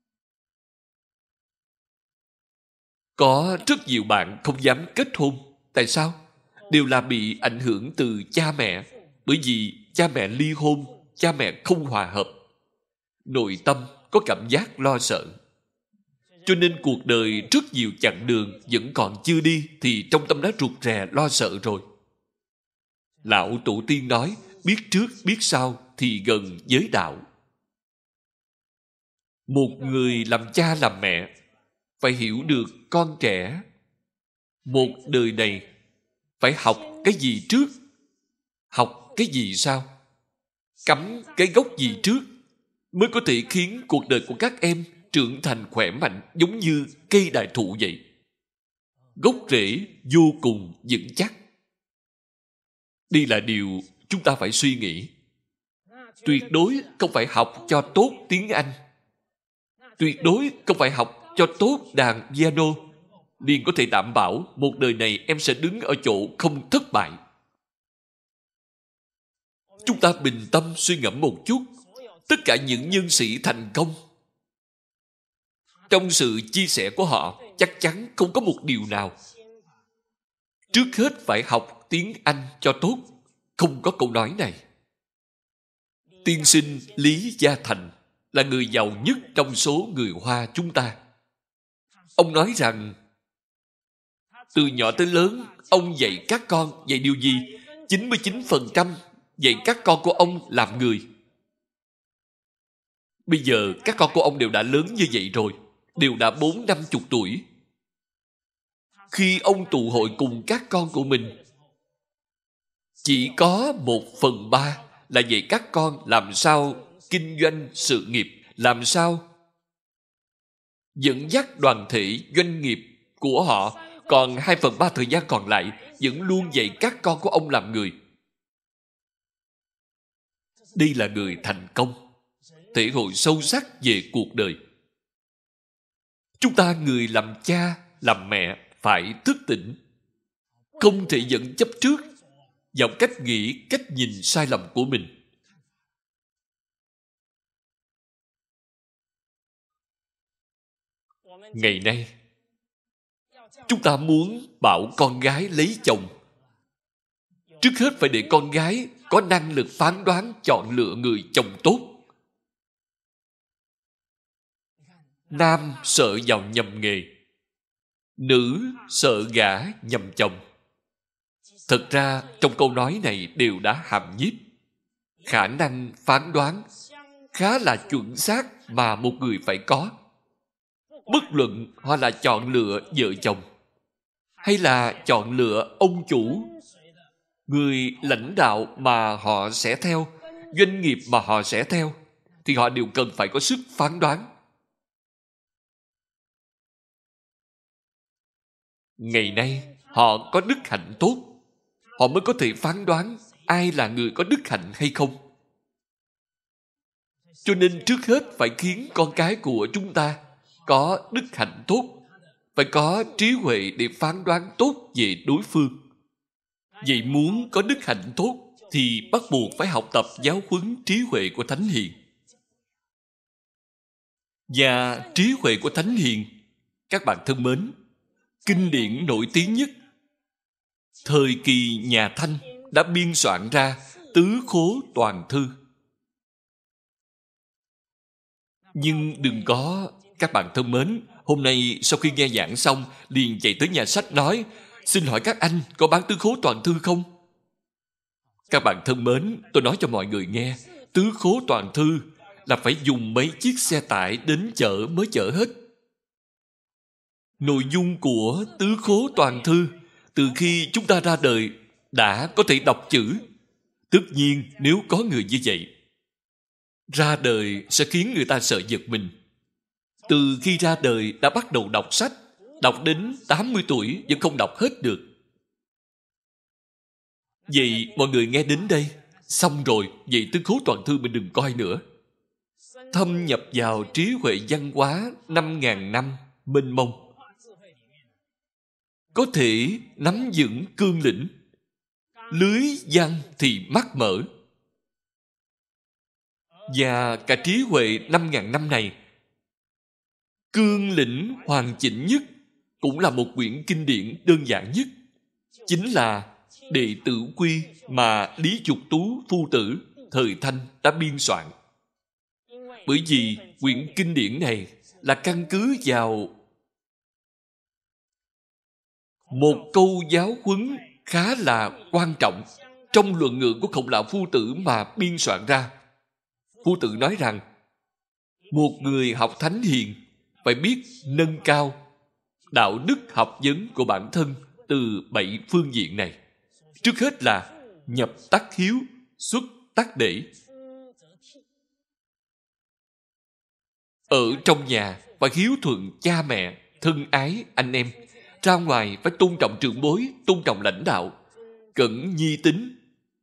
Có rất nhiều bạn không dám kết hôn. Tại sao? Đều là bị ảnh hưởng từ cha mẹ. Bởi vì cha mẹ ly hôn, cha mẹ không hòa hợp, nội tâm có cảm giác lo sợ. Cho nên cuộc đời rất nhiều chặng đường vẫn còn chưa đi thì trong tâm đã rụt rè lo sợ rồi. Lão Tổ Tiên nói, biết trước biết sau thì gần giới đạo. Một người làm cha làm mẹ phải hiểu được con trẻ một đời này phải học cái gì trước, học cái gì sau, cắm cái gốc gì trước, mới có thể khiến cuộc đời của các em trưởng thành khỏe mạnh giống như cây đại thụ vậy. Gốc rễ vô cùng vững chắc. Đây là điều chúng ta phải suy nghĩ. Tuyệt đối không phải học cho tốt tiếng Anh. Tuyệt đối không phải học cho tốt đàn piano. Liền có thể đảm bảo một đời này em sẽ đứng ở chỗ không thất bại. Chúng ta bình tâm suy ngẫm một chút. Tất cả những nhân sĩ thành công, trong sự chia sẻ của họ chắc chắn không có một điều nào trước hết phải học tiếng Anh cho tốt. Không có câu nói này. Tiên sinh Lý Gia Thành là người giàu nhất trong số người Hoa chúng ta. Ông nói rằng từ nhỏ tới lớn, ông dạy các con dạy điều gì? 99% dạy các con của ông làm người. Bây giờ các con của ông đều đã lớn như vậy rồi, đều đã 40-50 tuổi. Khi ông tụ hội cùng các con của mình, chỉ có 1/3 là dạy các con làm sao kinh doanh sự nghiệp, làm sao dẫn dắt đoàn thể doanh nghiệp của họ. Còn 2/3 thời gian còn lại vẫn luôn dạy các con của ông làm người. Đây là người thành công, thể hội sâu sắc về cuộc đời. Chúng ta người làm cha, làm mẹ phải thức tỉnh, không thể vẫn chấp trước vào cách nghĩ, cách nhìn sai lầm của mình. Ngày nay, chúng ta muốn bảo con gái lấy chồng, trước hết phải để con gái có năng lực phán đoán chọn lựa người chồng tốt. Nam sợ vào nhầm nghề, nữ sợ gả nhầm chồng. Thật ra trong câu nói này đều đã hàm nhiếp khả năng phán đoán khá là chuẩn xác mà một người phải có. Bất luận họ là chọn lựa vợ chồng, hay là chọn lựa ông chủ, người lãnh đạo mà họ sẽ theo, doanh nghiệp mà họ sẽ theo, thì họ đều cần phải có sức phán đoán. Ngày nay họ có đức hạnh tốt, họ mới có thể phán đoán ai là người có đức hạnh hay không. Cho nên trước hết phải khiến con cái của chúng ta có đức hạnh tốt, phải có trí huệ để phán đoán tốt về đối phương. Vậy muốn có đức hạnh tốt thì bắt buộc phải học tập giáo huấn trí huệ của Thánh Hiền. Và trí huệ của Thánh Hiền, các bạn thân mến, kinh điển nổi tiếng nhất thời kỳ nhà Thanh đã biên soạn ra Tứ Khố Toàn Thư. Nhưng đừng có, các bạn thân mến, hôm nay sau khi nghe giảng xong liền chạy tới nhà sách nói: xin hỏi các anh có bán Tứ Khố Toàn Thư không? Các bạn thân mến, tôi nói cho mọi người nghe, Tứ Khố Toàn Thư là phải dùng mấy chiếc xe tải đến chợ mới chở hết. Nội dung của Tứ Khố Toàn Thư từ khi chúng ta ra đời đã có thể đọc chữ. Tất nhiên nếu có người như vậy, ra đời sẽ khiến người ta sợ giật mình. Từ khi ra đời đã bắt đầu đọc sách, đọc đến 80 tuổi vẫn không đọc hết được. Vậy mọi người nghe đến đây, xong rồi, vậy Tứ Khố Toàn Thư mình đừng coi nữa. Thâm nhập vào trí huệ văn hóa 5.000 năm mênh mông, có thể nắm vững cương lĩnh, lưới văn thì mắt mở. Và cả trí huệ 5.000 năm này, cương lĩnh hoàn chỉnh nhất, cũng là một quyển kinh điển đơn giản nhất, chính là Đệ Tử Quy mà Lý Dục Tú Phu Tử thời Thanh đã biên soạn. Bởi vì quyển kinh điển này là căn cứ vào một câu giáo huấn khá là quan trọng trong luận ngữ của Khổng Lão Phu Tử mà biên soạn ra. Phu Tử nói rằng một người học Thánh Hiền phải biết nâng cao đạo đức học vấn của bản thân từ 7 phương diện này. Trước hết là nhập tắc hiếu, xuất tắc để. Ở trong nhà phải hiếu thuận cha mẹ, thân ái anh em. Ra ngoài phải tôn trọng trưởng bối, tôn trọng lãnh đạo, cẩn nhi tính,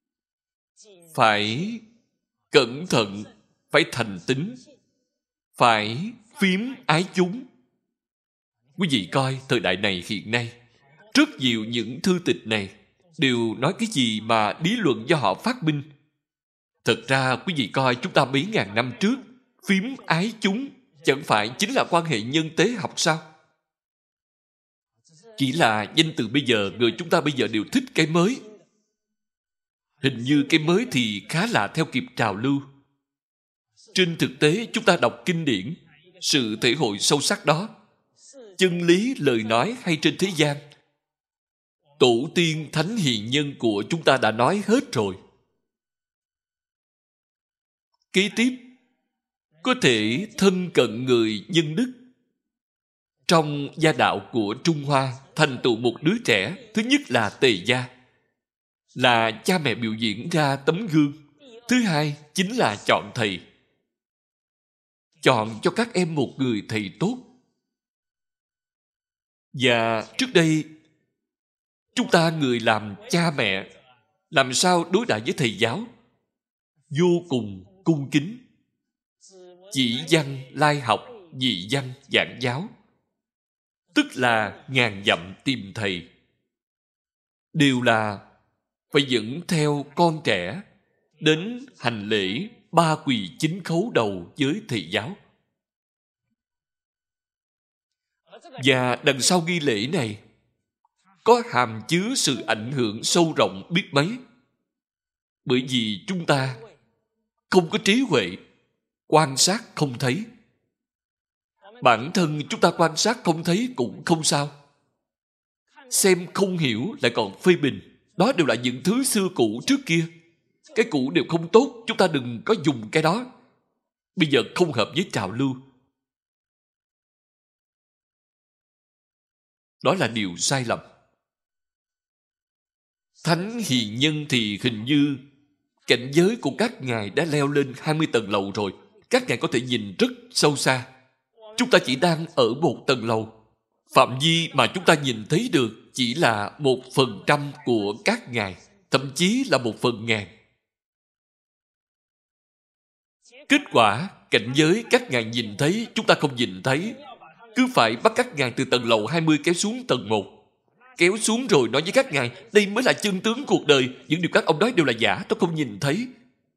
phải cẩn thận, phải thành tín, phải phiếm ái chúng. Quý vị coi thời đại này hiện nay, rất nhiều những thư tịch này đều nói cái gì mà lý luận do họ phát minh. Thật ra quý vị coi chúng ta mấy ngàn năm trước, phiếm ái chúng chẳng phải chính là quan hệ nhân tế học sao? Chỉ là danh từ bây giờ, người chúng ta bây giờ đều thích cái mới. Hình như cái mới thì khá là theo kịp trào lưu. Trên thực tế chúng ta đọc kinh điển, sự thể hội sâu sắc đó, chân lý lời nói hay trên thế gian, tổ tiên thánh hiền nhân của chúng ta đã nói hết rồi. Kế tiếp, có thể thân cận người nhân đức. Trong gia đạo của Trung Hoa, thành tựu một đứa trẻ, thứ nhất là tề gia, là cha mẹ biểu diễn ra tấm gương. Thứ hai chính là chọn thầy, chọn cho các em một người thầy tốt. Và trước đây, chúng ta người làm cha mẹ, làm sao đối đãi với thầy giáo? Vô cùng cung kính. Chỉ văn lai học, dị văn giảng giáo. Tức là ngàn dặm tìm thầy. Đều là phải dẫn theo con trẻ đến hành lễ 3 quỳ 9 khấu đầu với thầy giáo. Và đằng sau nghi lễ này có hàm chứa sự ảnh hưởng sâu rộng biết mấy. Bởi vì chúng ta không có trí huệ, quan sát không thấy. Bản thân chúng ta quan sát không thấy cũng không sao. Xem không hiểu lại còn phê bình, đó đều là những thứ xưa cũ trước kia. Cái cũ đều không tốt, chúng ta đừng có dùng cái đó. Bây giờ không hợp với trào lưu. Đó là điều sai lầm. Thánh hiền nhân thì hình như cảnh giới của các ngài đã leo lên 20 tầng lầu rồi. Các ngài có thể nhìn rất sâu xa. Chúng ta chỉ đang ở một tầng lầu. Phạm vi mà chúng ta nhìn thấy được chỉ là 1% của các ngài, thậm chí là 1/1000. Kết quả, cảnh giới các ngài nhìn thấy, chúng ta không nhìn thấy. Cứ phải bắt các ngài từ tầng lầu 20 kéo xuống tầng 1. Kéo xuống rồi nói với các ngài, đây mới là chân tướng cuộc đời. Những điều các ông nói đều là giả, tôi không nhìn thấy.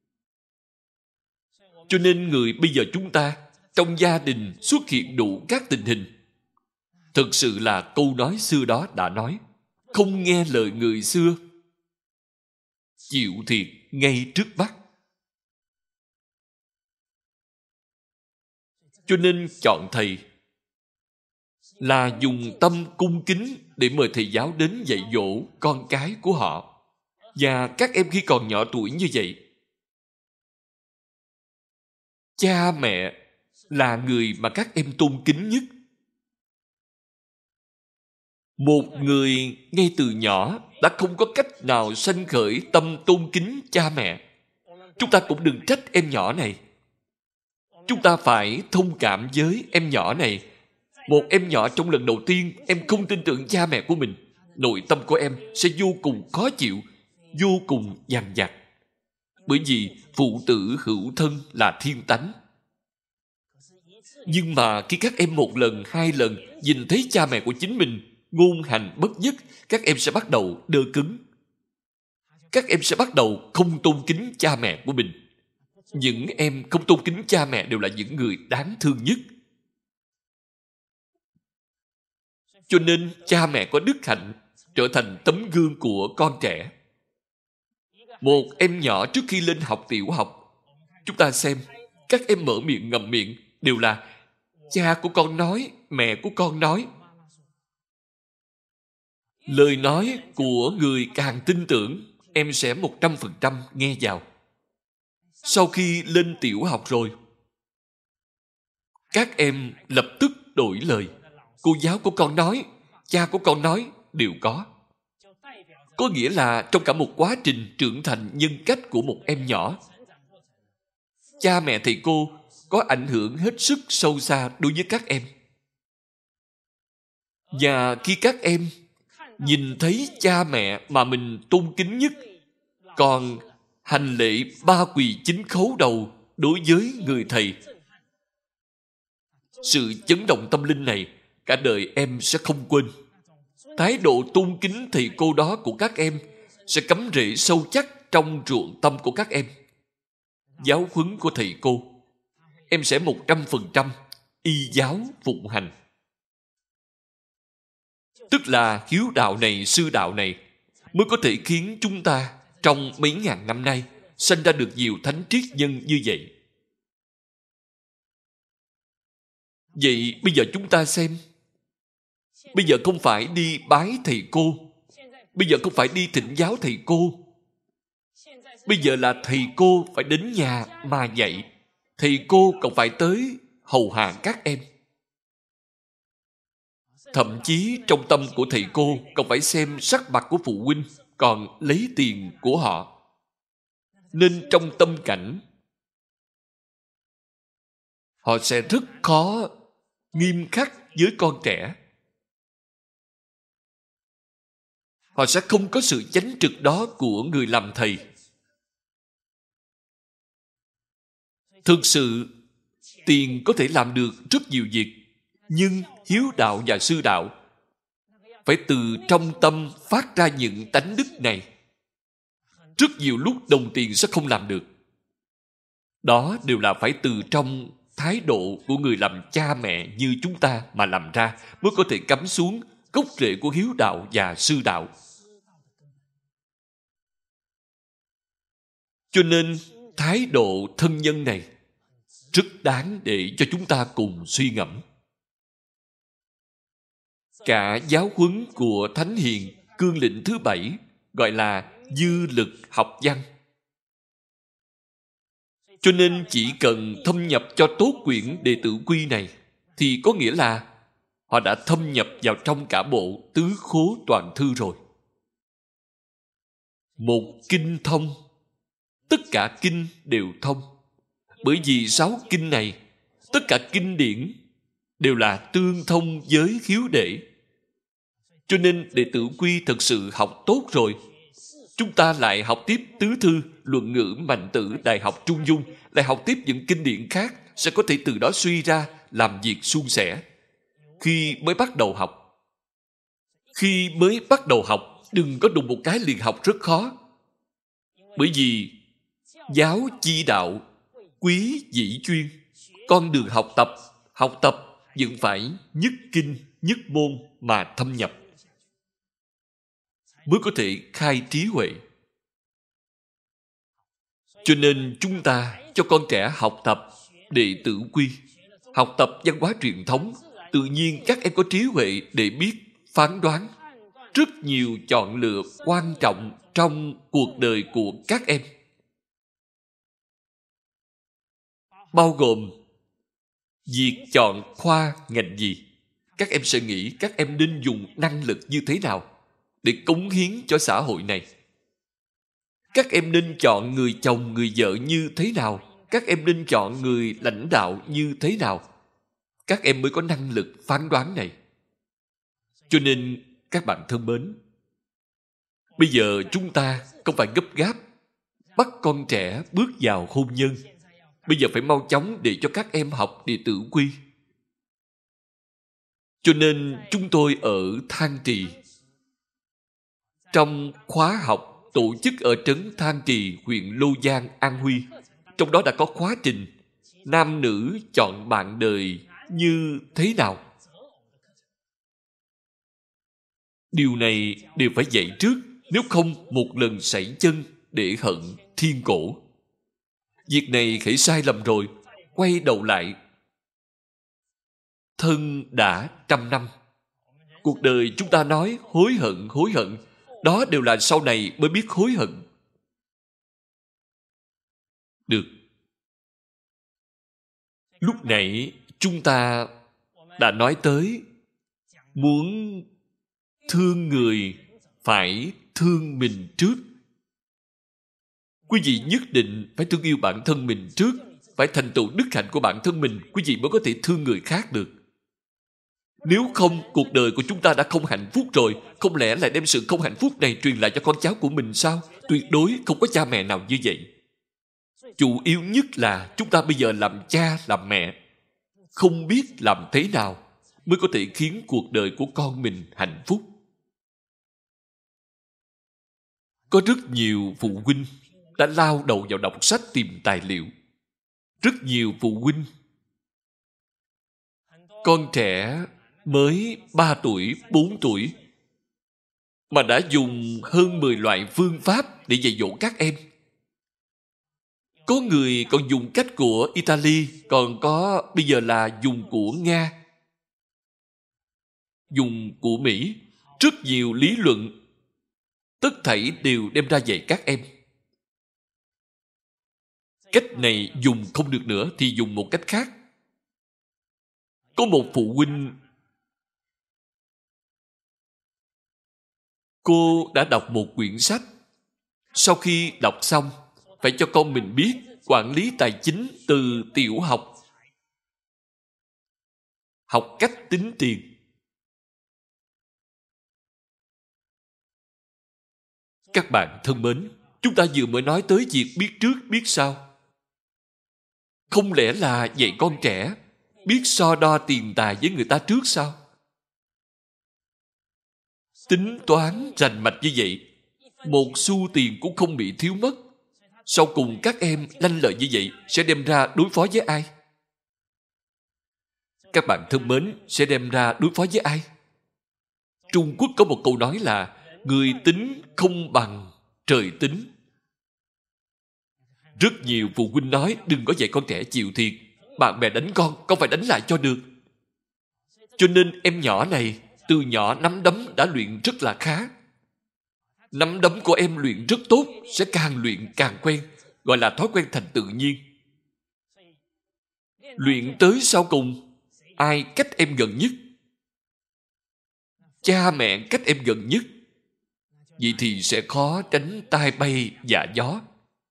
Cho nên người bây giờ chúng ta, trong gia đình xuất hiện đủ các tình hình. Thực sự là câu nói xưa đó đã nói, không nghe lời người xưa, chịu thiệt ngay trước mắt. Cho nên chọn thầy là dùng tâm cung kính để mời thầy giáo đến dạy dỗ con cái của họ. Và các em khi còn nhỏ tuổi như vậy, cha mẹ là người mà các em tôn kính nhất. Một người ngay từ nhỏ đã không có cách nào sanh khởi tâm tôn kính cha mẹ. Chúng ta cũng đừng trách em nhỏ này. Chúng ta phải thông cảm với em nhỏ này. Một em nhỏ trong lần đầu tiên em không tin tưởng cha mẹ của mình, nội tâm của em sẽ vô cùng khó chịu, vô cùng dằn vặt. Bởi vì phụ tử hữu thân là thiên tánh. Nhưng mà khi các em một lần, hai lần nhìn thấy cha mẹ của chính mình ngôn hành bất nhất, các em sẽ bắt đầu đơ cứng. Các em sẽ bắt đầu không tôn kính cha mẹ của mình. Những em không tôn kính cha mẹ đều là những người đáng thương nhất. Cho nên cha mẹ có đức hạnh trở thành tấm gương của con trẻ. Một em nhỏ trước khi lên học tiểu học, chúng ta xem, các em mở miệng ngậm miệng đều là cha của con nói, mẹ của con nói. Lời nói của người càng tin tưởng, em sẽ 100% nghe vào. Sau khi lên tiểu học rồi, các em lập tức đổi lời. Cô giáo của con nói, cha của con nói đều có. Có nghĩa là trong cả một quá trình trưởng thành nhân cách của một em nhỏ, cha mẹ thầy cô có ảnh hưởng hết sức sâu xa đối với các em. Và khi các em nhìn thấy cha mẹ mà mình tôn kính nhất còn hành lễ 3 quỳ 9 khấu đầu đối với người thầy, sự chấn động tâm linh này cả đời em sẽ không quên. Thái độ tôn kính thầy cô đó của các em sẽ cắm rễ sâu chắc trong ruộng tâm của các em. Giáo huấn của thầy cô, em sẽ 100% y giáo phụng hành. Tức là hiếu đạo này, sư đạo này mới có thể khiến chúng ta trong mấy ngàn năm nay sanh ra được nhiều thánh triết nhân như vậy. Vậy bây giờ chúng ta xem, bây giờ không phải đi bái thầy cô, bây giờ không phải đi thỉnh giáo thầy cô, bây giờ là thầy cô phải đến nhà mà dạy, thầy cô còn phải tới hầu hạ các em. Thậm chí trong tâm của thầy cô còn phải xem sắc mặt của phụ huynh, còn lấy tiền của họ. Nên trong tâm cảnh họ sẽ rất khó nghiêm khắc với con trẻ. Họ sẽ không có sự chánh trực đó của người làm thầy. Thực sự tiền có thể làm được rất nhiều việc, nhưng hiếu đạo và sư đạo phải từ trong tâm phát ra những tánh đức này. Rất nhiều lúc đồng tiền sẽ không làm được. Đó đều là phải từ trong thái độ của người làm cha mẹ như chúng ta mà làm ra, mới có thể cắm xuống gốc rễ của hiếu đạo và sư đạo. Cho nên thái độ thân nhân này rất đáng để cho chúng ta cùng suy ngẫm. Cả giáo huấn của Thánh Hiền cương lĩnh thứ 7 gọi là dư lực học văn. Cho nên chỉ cần thâm nhập cho tốt quyển đệ tử quy này thì có nghĩa là họ đã thâm nhập vào trong cả bộ tứ khố toàn thư rồi. Một kinh thông, tất cả kinh đều thông. Bởi vì 6 kinh này, tất cả kinh điển đều là tương thông với khiếu đệ. Cho nên đệ tử quy thật sự học tốt rồi. Chúng ta lại học tiếp tứ thư, luận ngữ, mạnh tử, đại học, trung dung, lại học tiếp những kinh điển khác, sẽ có thể từ đó suy ra làm việc suôn sẻ. Khi mới bắt đầu học, đừng có đụng một cái liền học rất khó. Bởi vì giáo chi đạo, quý dĩ chuyên. Con đường học tập vẫn phải nhất kinh, nhất môn mà thâm nhập, mới có thể khai trí huệ. Cho nên chúng ta cho con trẻ học tập đệ tử quy, học tập văn hóa truyền thống, tự nhiên các em có trí huệ để biết phán đoán rất nhiều chọn lựa quan trọng trong cuộc đời của các em. Bao gồm việc chọn khoa ngành gì. Các em sẽ nghĩ các em nên dùng năng lực như thế nào để cống hiến cho xã hội này. Các em nên chọn người chồng, người vợ như thế nào. Các em nên chọn người lãnh đạo như thế nào. Các em mới có năng lực phán đoán này. Cho nên các bạn thân mến, bây giờ chúng ta không phải gấp gáp bắt con trẻ bước vào hôn nhân. Bây giờ phải mau chóng để cho các em học đệ tử quy. Cho nên chúng tôi ở Thang Trì, trong khóa học tổ chức ở trấn Thang Trì, huyện Lô Giang, An Huy, trong đó đã có khóa trình nam nữ chọn bạn đời như thế nào. Điều này đều phải dạy trước, nếu không một lần sảy chân để hận thiên cổ. Việc này khởi sai lầm rồi, quay đầu lại thân đã 100 năm. Cuộc đời chúng ta nói hối hận, đó đều là sau này mới biết hối hận. Được. Lúc nãy chúng ta đã nói tới muốn thương người phải thương mình trước. Quý vị nhất định phải thương yêu bản thân mình trước, phải thành tựu đức hạnh của bản thân mình, quý vị mới có thể thương người khác được. Nếu không, cuộc đời của chúng ta đã không hạnh phúc rồi, không lẽ lại đem sự không hạnh phúc này truyền lại cho con cháu của mình sao? Tuyệt đối không có cha mẹ nào như vậy. Chủ yếu nhất là chúng ta bây giờ làm cha, làm mẹ, không biết làm thế nào mới có thể khiến cuộc đời của con mình hạnh phúc. Có rất nhiều phụ huynh đã lao đầu vào đọc sách tìm tài liệu. Rất nhiều phụ huynh, con trẻ mới 3 tuổi, 4 tuổi mà đã dùng hơn 10 loại phương pháp để dạy dỗ các em. Có người còn dùng cách của Italy, còn có bây giờ là dùng của Nga, dùng của Mỹ. Rất nhiều lý luận, tất thảy đều đem ra dạy các em. Cách này dùng không được nữa thì dùng một cách khác. Có một phụ huynh, cô đã đọc một quyển sách. Sau khi đọc xong, phải cho con mình biết quản lý tài chính từ tiểu học, học cách tính tiền. Các bạn thân mến, chúng ta vừa mới nói tới việc biết trước biết sau. Không lẽ là dạy con trẻ biết so đo tiền tài với người ta trước sao? Tính toán rành mạch như vậy, một xu tiền cũng không bị thiếu mất. Sau cùng các em lanh lợi như vậy sẽ đem ra đối phó với ai? Các bạn thân mến, sẽ đem ra đối phó với ai? Trung Quốc có một câu nói là người tính không bằng trời tính. Rất nhiều phụ huynh nói đừng có dạy con trẻ chịu thiệt. Bạn bè đánh con phải đánh lại cho được. Cho nên em nhỏ này từ nhỏ nắm đấm đã luyện rất là khá. Nắm đấm của em luyện rất tốt, sẽ càng luyện càng quen, gọi là thói quen thành tự nhiên. Luyện tới sau cùng, ai cách em gần nhất? Cha mẹ cách em gần nhất. Vậy thì sẽ khó tránh tai bay dạ gió.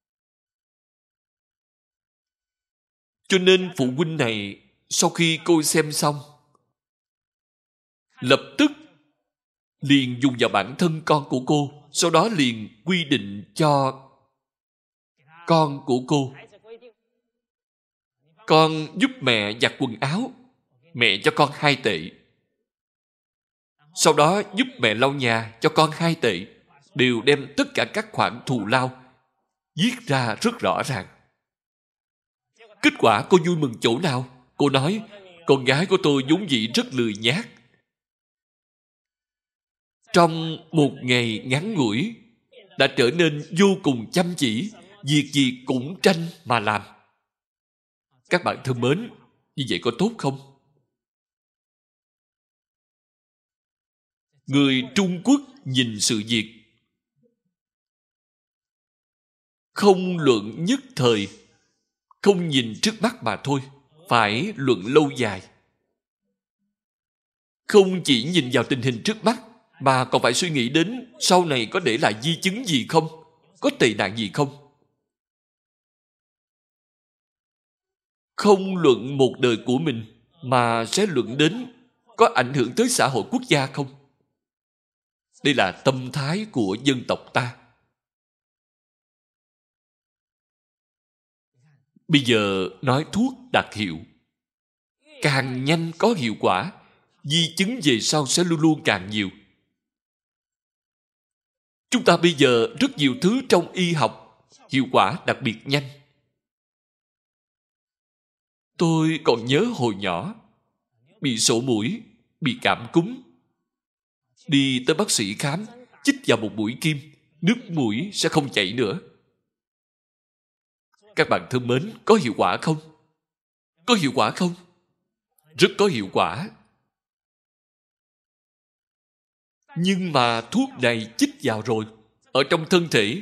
Cho nên phụ huynh này sau khi cô xem xong, lập tức liền dùng vào bản thân con của cô, sau đó liền quy định cho con của cô. Con giúp mẹ giặt quần áo, mẹ cho con 2 tệ. Sau đó giúp mẹ lau nhà, cho con 2 tệ. Đều đem tất cả các khoản thù lao viết ra rất rõ ràng. Kết quả cô vui mừng chỗ nào? Cô nói, con gái của tôi vốn dĩ rất lười nhác. Trong một ngày ngắn ngủi, đã trở nên vô cùng chăm chỉ, việc gì cũng tranh mà làm. Các bạn thân mến, như vậy có tốt không? Người Trung Quốc nhìn sự việc không luận nhất thời, không nhìn trước mắt mà thôi, phải luận lâu dài. Không chỉ nhìn vào tình hình trước mắt, mà còn phải suy nghĩ đến sau này có để lại di chứng gì không, có tệ nạn gì không. Không luận một đời của mình, mà sẽ luận đến có ảnh hưởng tới xã hội quốc gia không. Đây là tâm thái của dân tộc ta. Bây giờ nói thuốc đặc hiệu, càng nhanh có hiệu quả, di chứng về sau sẽ luôn luôn càng nhiều. Chúng ta bây giờ rất nhiều thứ trong y học hiệu quả đặc biệt nhanh. Tôi còn nhớ hồi nhỏ, bị sổ mũi, bị cảm cúm. Đi tới bác sĩ khám, chích vào một mũi kim, nước mũi sẽ không chảy nữa. Các bạn thân mến, có hiệu quả không? Có hiệu quả không? Rất có hiệu quả. Nhưng mà thuốc này chích vào rồi, ở trong thân thể,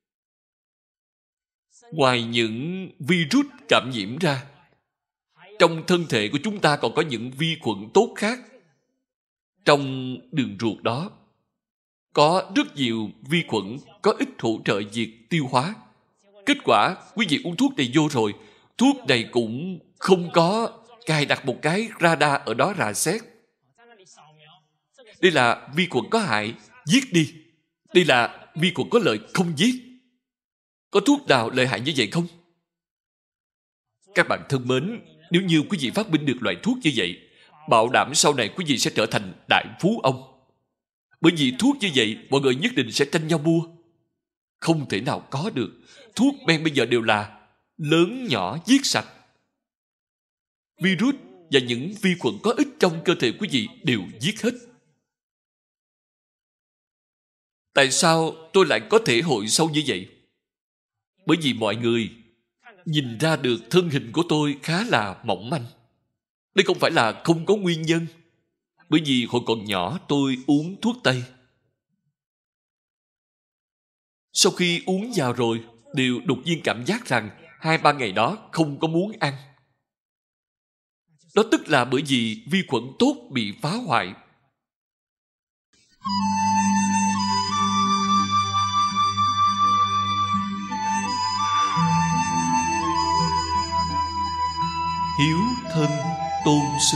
ngoài những virus cảm nhiễm ra, trong thân thể của chúng ta còn có những vi khuẩn tốt khác. Trong đường ruột đó có rất nhiều vi khuẩn có ích hỗ trợ việc tiêu hóa. Kết quả quý vị uống thuốc này vô rồi, thuốc này cũng không có cài đặt một cái radar ở đó rà xét. Đây là vi khuẩn có hại, giết đi. Đây là vi khuẩn có lợi, không giết. Có thuốc nào lợi hại như vậy không? Các bạn thân mến, nếu như quý vị phát minh được loại thuốc như vậy, bảo đảm sau này quý vị sẽ trở thành đại phú ông. Bởi vì thuốc như vậy, mọi người nhất định sẽ tranh nhau mua. Không thể nào có được. Thuốc men bây giờ đều là lớn nhỏ giết sạch. Virus và những vi khuẩn có ích trong cơ thể quý vị đều giết hết. Tại sao tôi lại có thể hội sâu như vậy? Bởi vì mọi người nhìn ra được thân hình của tôi khá là mỏng manh. Đây không phải là không có nguyên nhân. Bởi vì hồi còn nhỏ tôi uống thuốc tây. Sau khi uống vào rồi, đều đột nhiên cảm giác rằng 2-3 ngày đó không có muốn ăn. Đó tức là bởi vì vi khuẩn tốt bị phá hoại. Hiếu thân tôn sư.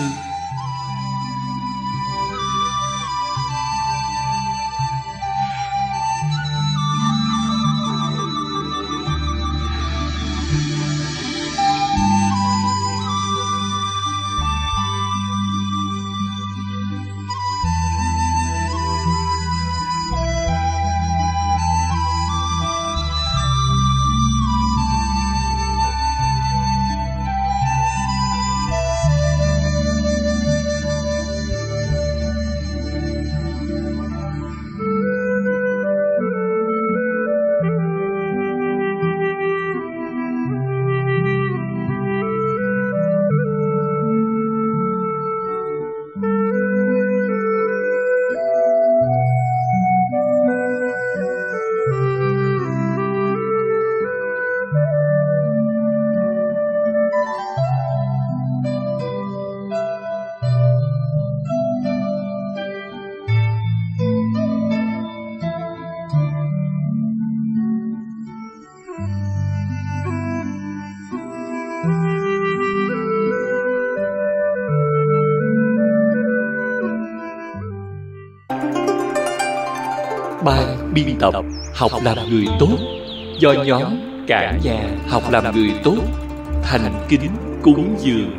biên tập Học làm người tốt do nhóm Cả Nhà Học làm người tốt thành kính cúng dường.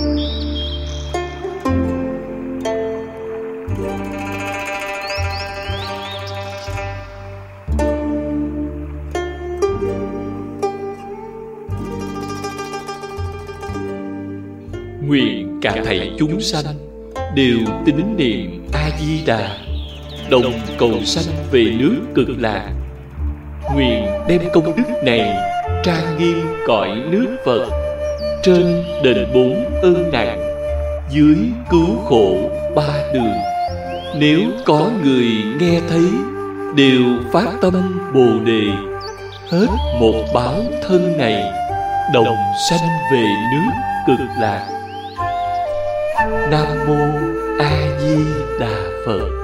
Nguyện cả thảy chúng sanh đều tín niệm A Di Đà, đồng cầu sanh về nước Cực Lạc. Nguyện đem công đức này trang nghiêm cõi nước Phật, trên đền bốn ơn nặng, dưới cứu khổ ba đường. Nếu có người nghe thấy đều phát tâm Bồ Đề, hết một báo thân này đồng sanh về nước Cực Lạc. Nam mô A Di Đà Phật.